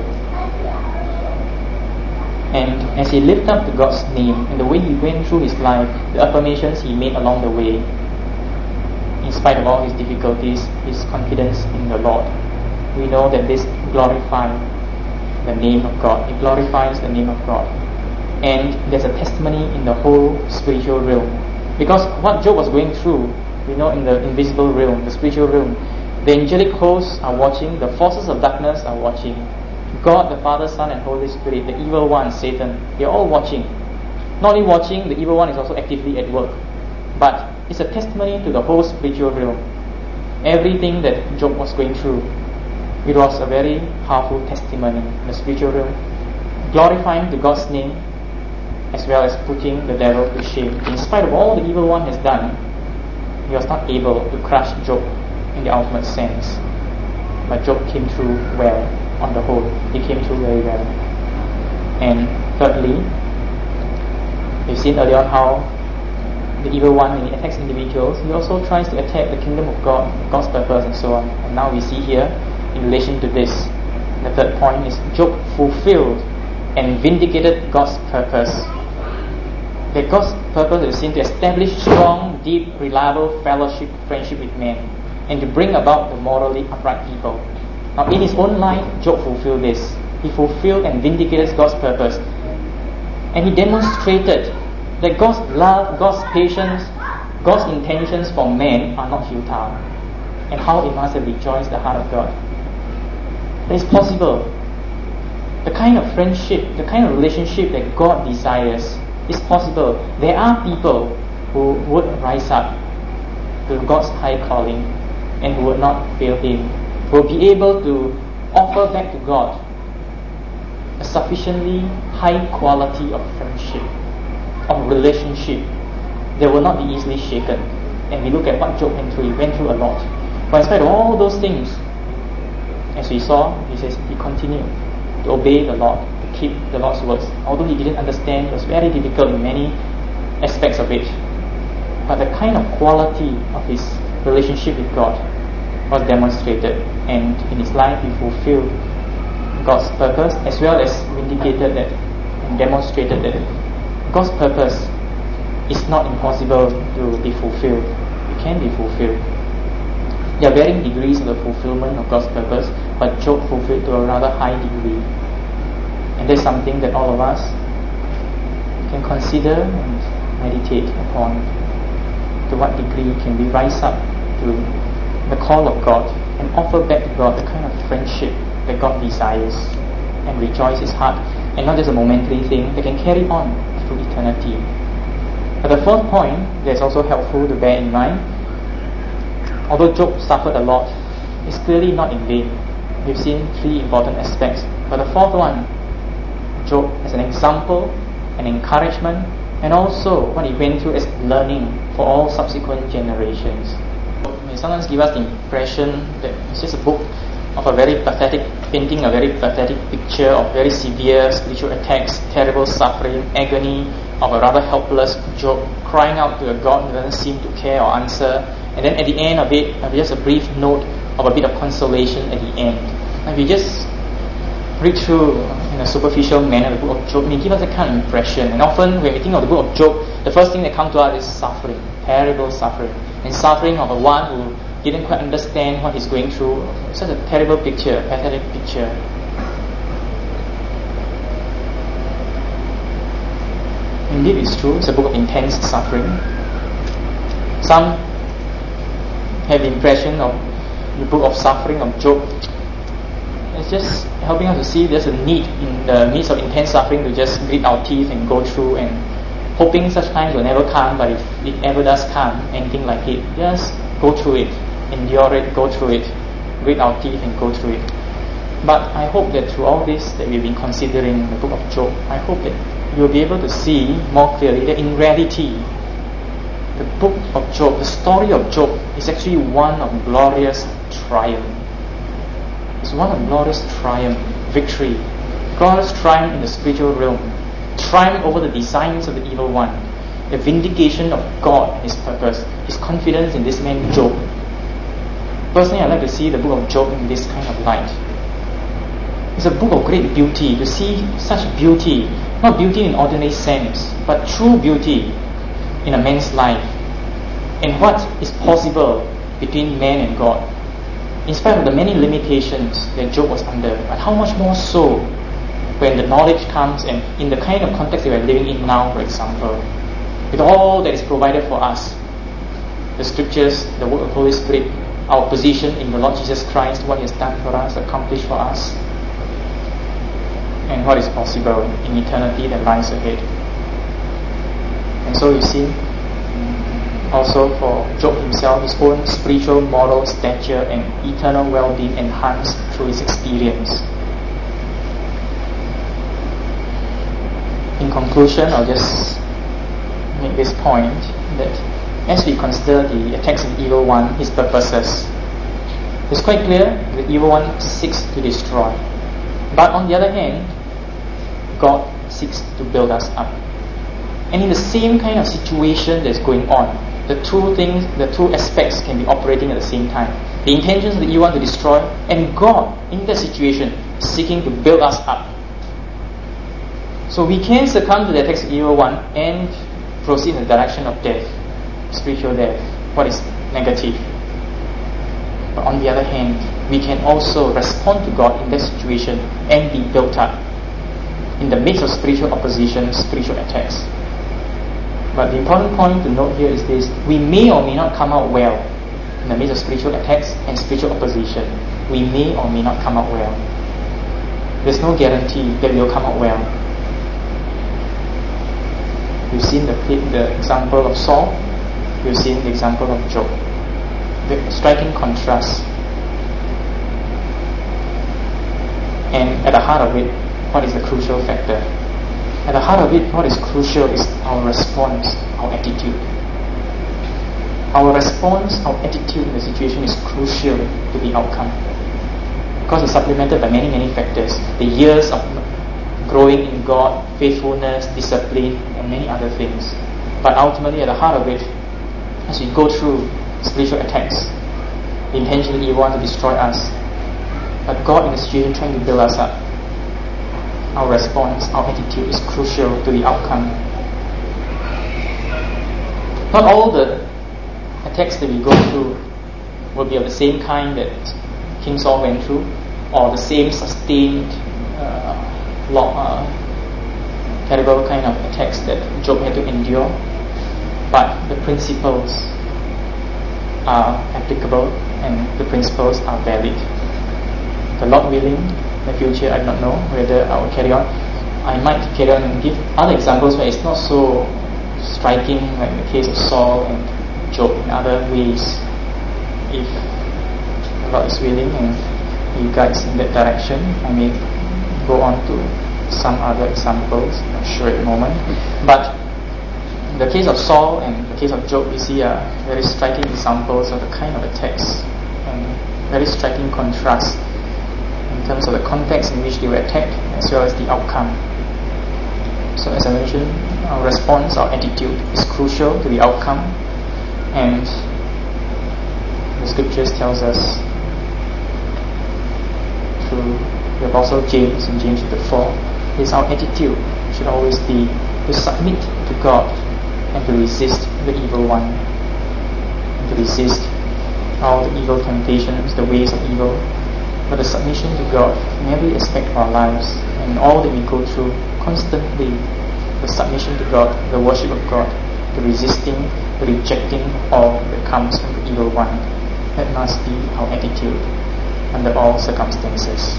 And as he lived up to God's name, and the way he went through his life, the affirmations he made along the way, in spite of all his difficulties, his confidence in the Lord, we know that this glorifies the name of God. It glorifies the name of God. And there's a testimony in the whole spiritual realm. Because what Job was going through, we know in the invisible realm, the spiritual realm, the angelic hosts are watching, the forces of darkness are watching. God, the Father, Son, and Holy Spirit, the evil one, Satan, they're all watching. Not only watching, the evil one is also actively at work. But it's a testimony to the whole spiritual realm. Everything that Job was going through, it was a very powerful testimony in the spiritual realm, glorifying to God's name, as well as putting the devil to shame. In spite of all the evil one has done, he was not able to crush Job in the ultimate sense. But Job came through well. On the whole, he came through very well. And thirdly, we've seen earlier on how the evil one, when he attacks individuals, he also tries to attack the kingdom of God, God's purpose, and so on. And now we see here, in relation to this, the third point is Job fulfilled and vindicated God's purpose. That God's purpose is seen to establish strong, deep, reliable fellowship, friendship with men, and to bring about the morally upright people. Now, in his own life, Job fulfilled this. He fulfilled and vindicated God's purpose. And he demonstrated that God's love, God's patience, God's intentions for men are not futile. And how it must have rejoiced the heart of God. That is possible. The kind of friendship, the kind of relationship that God desires is possible. There are people who would rise up to God's high calling and who would not fail Him, who will be able to offer back to God a sufficiently high quality of friendship, of relationship that will not be easily shaken. And we look at what Job went through. He went through a lot. But in spite of all those things, as we saw, he says he continued to obey the Lord, to keep the Lord's words. Although he didn't understand, it was very difficult in many aspects of it. But the kind of quality of his relationship with God was demonstrated, and in his life he fulfilled God's purpose, as well as vindicated that and demonstrated that God's purpose is not impossible to be fulfilled. It can be fulfilled. There are varying degrees of the fulfillment of God's purpose, but Job fulfilled to a rather high degree. And that's something that all of us can consider and meditate upon. To what degree can we rise up to the call of God and offer back to God the kind of friendship that God desires and rejoice His heart, and not just a momentary thing that can carry on through eternity. But the fourth point that's also helpful to bear in mind, although Job suffered a lot, it's clearly not in vain. We've seen three important aspects. But the fourth one, Job as an example, an encouragement, and also what he went through as learning for all subsequent generations. It may sometimes give us the impression that it's just a book of a very pathetic, painting a very pathetic picture of very severe spiritual attacks, terrible suffering, agony of a rather helpless Job crying out to a God who doesn't seem to care or answer. And then at the end of it, just a brief note of a bit of consolation at the end. If you just read through in a superficial manner the book of Job, it may give us a kind of impression. And often when we think of the book of Job, the first thing that comes to us is suffering, terrible suffering. And suffering of a one who didn't quite understand what he's going through. It's such a terrible picture, a pathetic picture. Indeed, it's true. It's a book of intense suffering. Some have the impression of the book of suffering of Job. It's just helping us to see there's a need in the midst of intense suffering to just grit our teeth and go through, and hoping such times will never come, but if it ever does come, anything like it, just go through it. endure it, go through it, grit our teeth and go through it. But I hope that through all this that we've been considering in the book of Job, I hope that you'll be able to see more clearly that in reality, the book of Job, the story of Job, is actually one of glorious triumph. It's one of glorious triumph, victory, glorious triumph in the spiritual realm, triumph over the designs of the evil one, the vindication of God, His purpose, His confidence in this man Job. Personally, I like to see the book of Job in this kind of light. It's a book of great beauty, to see such beauty, not beauty in ordinary sense, but true beauty in a man's life, and what is possible between man and God, in spite of the many limitations that Job was under. But how much more so when the knowledge comes, and in the kind of context that we are living in now, for example, with all that is provided for us, the scriptures, the work of the Holy Spirit, our position in the Lord Jesus Christ, what He has done for us, accomplished for us, and what is possible in eternity that lies ahead. And so you see, also for Job himself, his own spiritual, moral stature and eternal well-being enhanced through his experience. In conclusion, I'll just make this point that as we consider the attacks of the evil one, his purposes, it's quite clear the evil one seeks to destroy. But on the other hand, God seeks to build us up. And in the same kind of situation that's going on, the two things, the two aspects can be operating at the same time. The intentions that you want to destroy, and God in that situation seeking to build us up. So we can succumb to the attacks of the evil one and proceed in the direction of death, spiritual death, what is negative. But on the other hand, we can also respond to God in that situation and be built up in the midst of spiritual opposition, spiritual attacks. But the important point to note here is this: we may or may not come out well in the midst of spiritual attacks and spiritual opposition. We may or may not come out well. There's no guarantee that we'll come out well. We've seen the, the example of Saul. We've seen the example of Job. The striking contrast. And at the heart of it, what is the crucial factor? At the heart of it, what is crucial is our response, our attitude. Our response, our attitude in the situation is crucial to the outcome. Because it's supplemented by many, many factors. The years of growing in God, faithfulness, discipline, and many other things. But ultimately, at the heart of it, as we go through spiritual attacks, the intention that you want to destroy us, but God in the situation trying to build us up, our response, our attitude is crucial to the outcome. Not all the attacks that we go through will be of the same kind that King Saul went through, or the same sustained, uh, long, uh, terrible kind of attacks that Job had to endure. But the principles are applicable and the principles are valid. The Lord willing, in the future, I do not know whether I will carry on. I might carry on and give other examples where it's not so striking, like the case of Saul and Job in other ways. If the Lord is willing and He guides in that direction, I may go on to some other examples, I'm not sure at the moment. But in the case of Saul and the case of Job, we see uh, very striking examples of the kind of attacks and very striking contrast in terms of the context in which they were attacked as well as the outcome. So as I mentioned, our response, our attitude is crucial to the outcome, and the scriptures tells us through the Apostle James in James chapter four, is our attitude should always be to submit to God and to resist the evil one, and to resist all the evil temptations, the ways of evil, but the submission to God in every aspect of our lives and all that we go through constantly, the submission to God, the worship of God, the resisting, the rejecting all that comes from the evil one. That must be our attitude under all circumstances.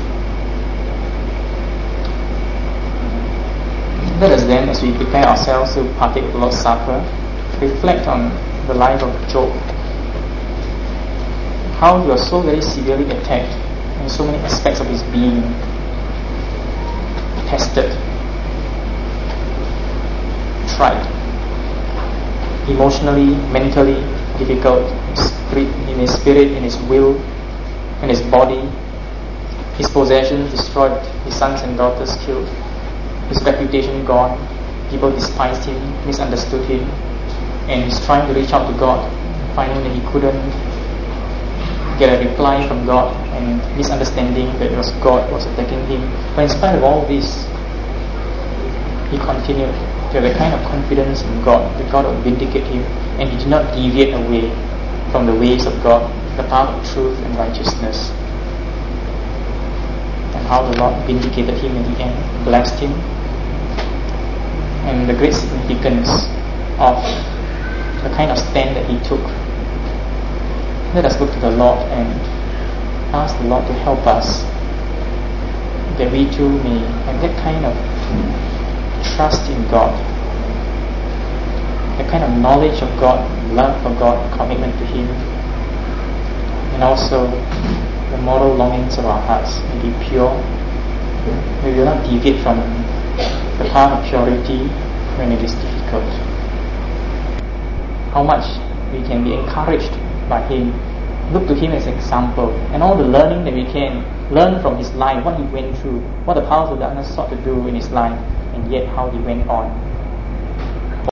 Let us then, as we prepare ourselves to partake of the Lord's Supper, reflect on the life of Job. how he was so very severely attacked in so many aspects of his being, tested, tried, emotionally, mentally difficult, in his spirit, in his will, in his body, his possessions destroyed, his sons and daughters killed, his reputation gone, people despised him, misunderstood him, and he's trying to reach out to God, finding that he couldn't get a reply from God, and misunderstanding that it was God was attacking him. But in spite of all this, he continued to have a kind of confidence in God, that God would vindicate him, and he did not deviate away from the ways of God, the path of truth and righteousness. And how the Lord vindicated him in the end, blessed him, and the great significance of the kind of stand that he took. Let us look to the Lord and ask the Lord to help us, that we too may have that kind of trust in God, the kind of knowledge of God, love for God, commitment to Him, and also the moral longings of our hearts may be pure. We will not deviate from the path of purity when it is difficult. How much we can be encouraged by Him, look to Him as an example, and all the learning that we can learn from His life, what He went through, what the powers of darkness sought to do in His life, and yet how He went on.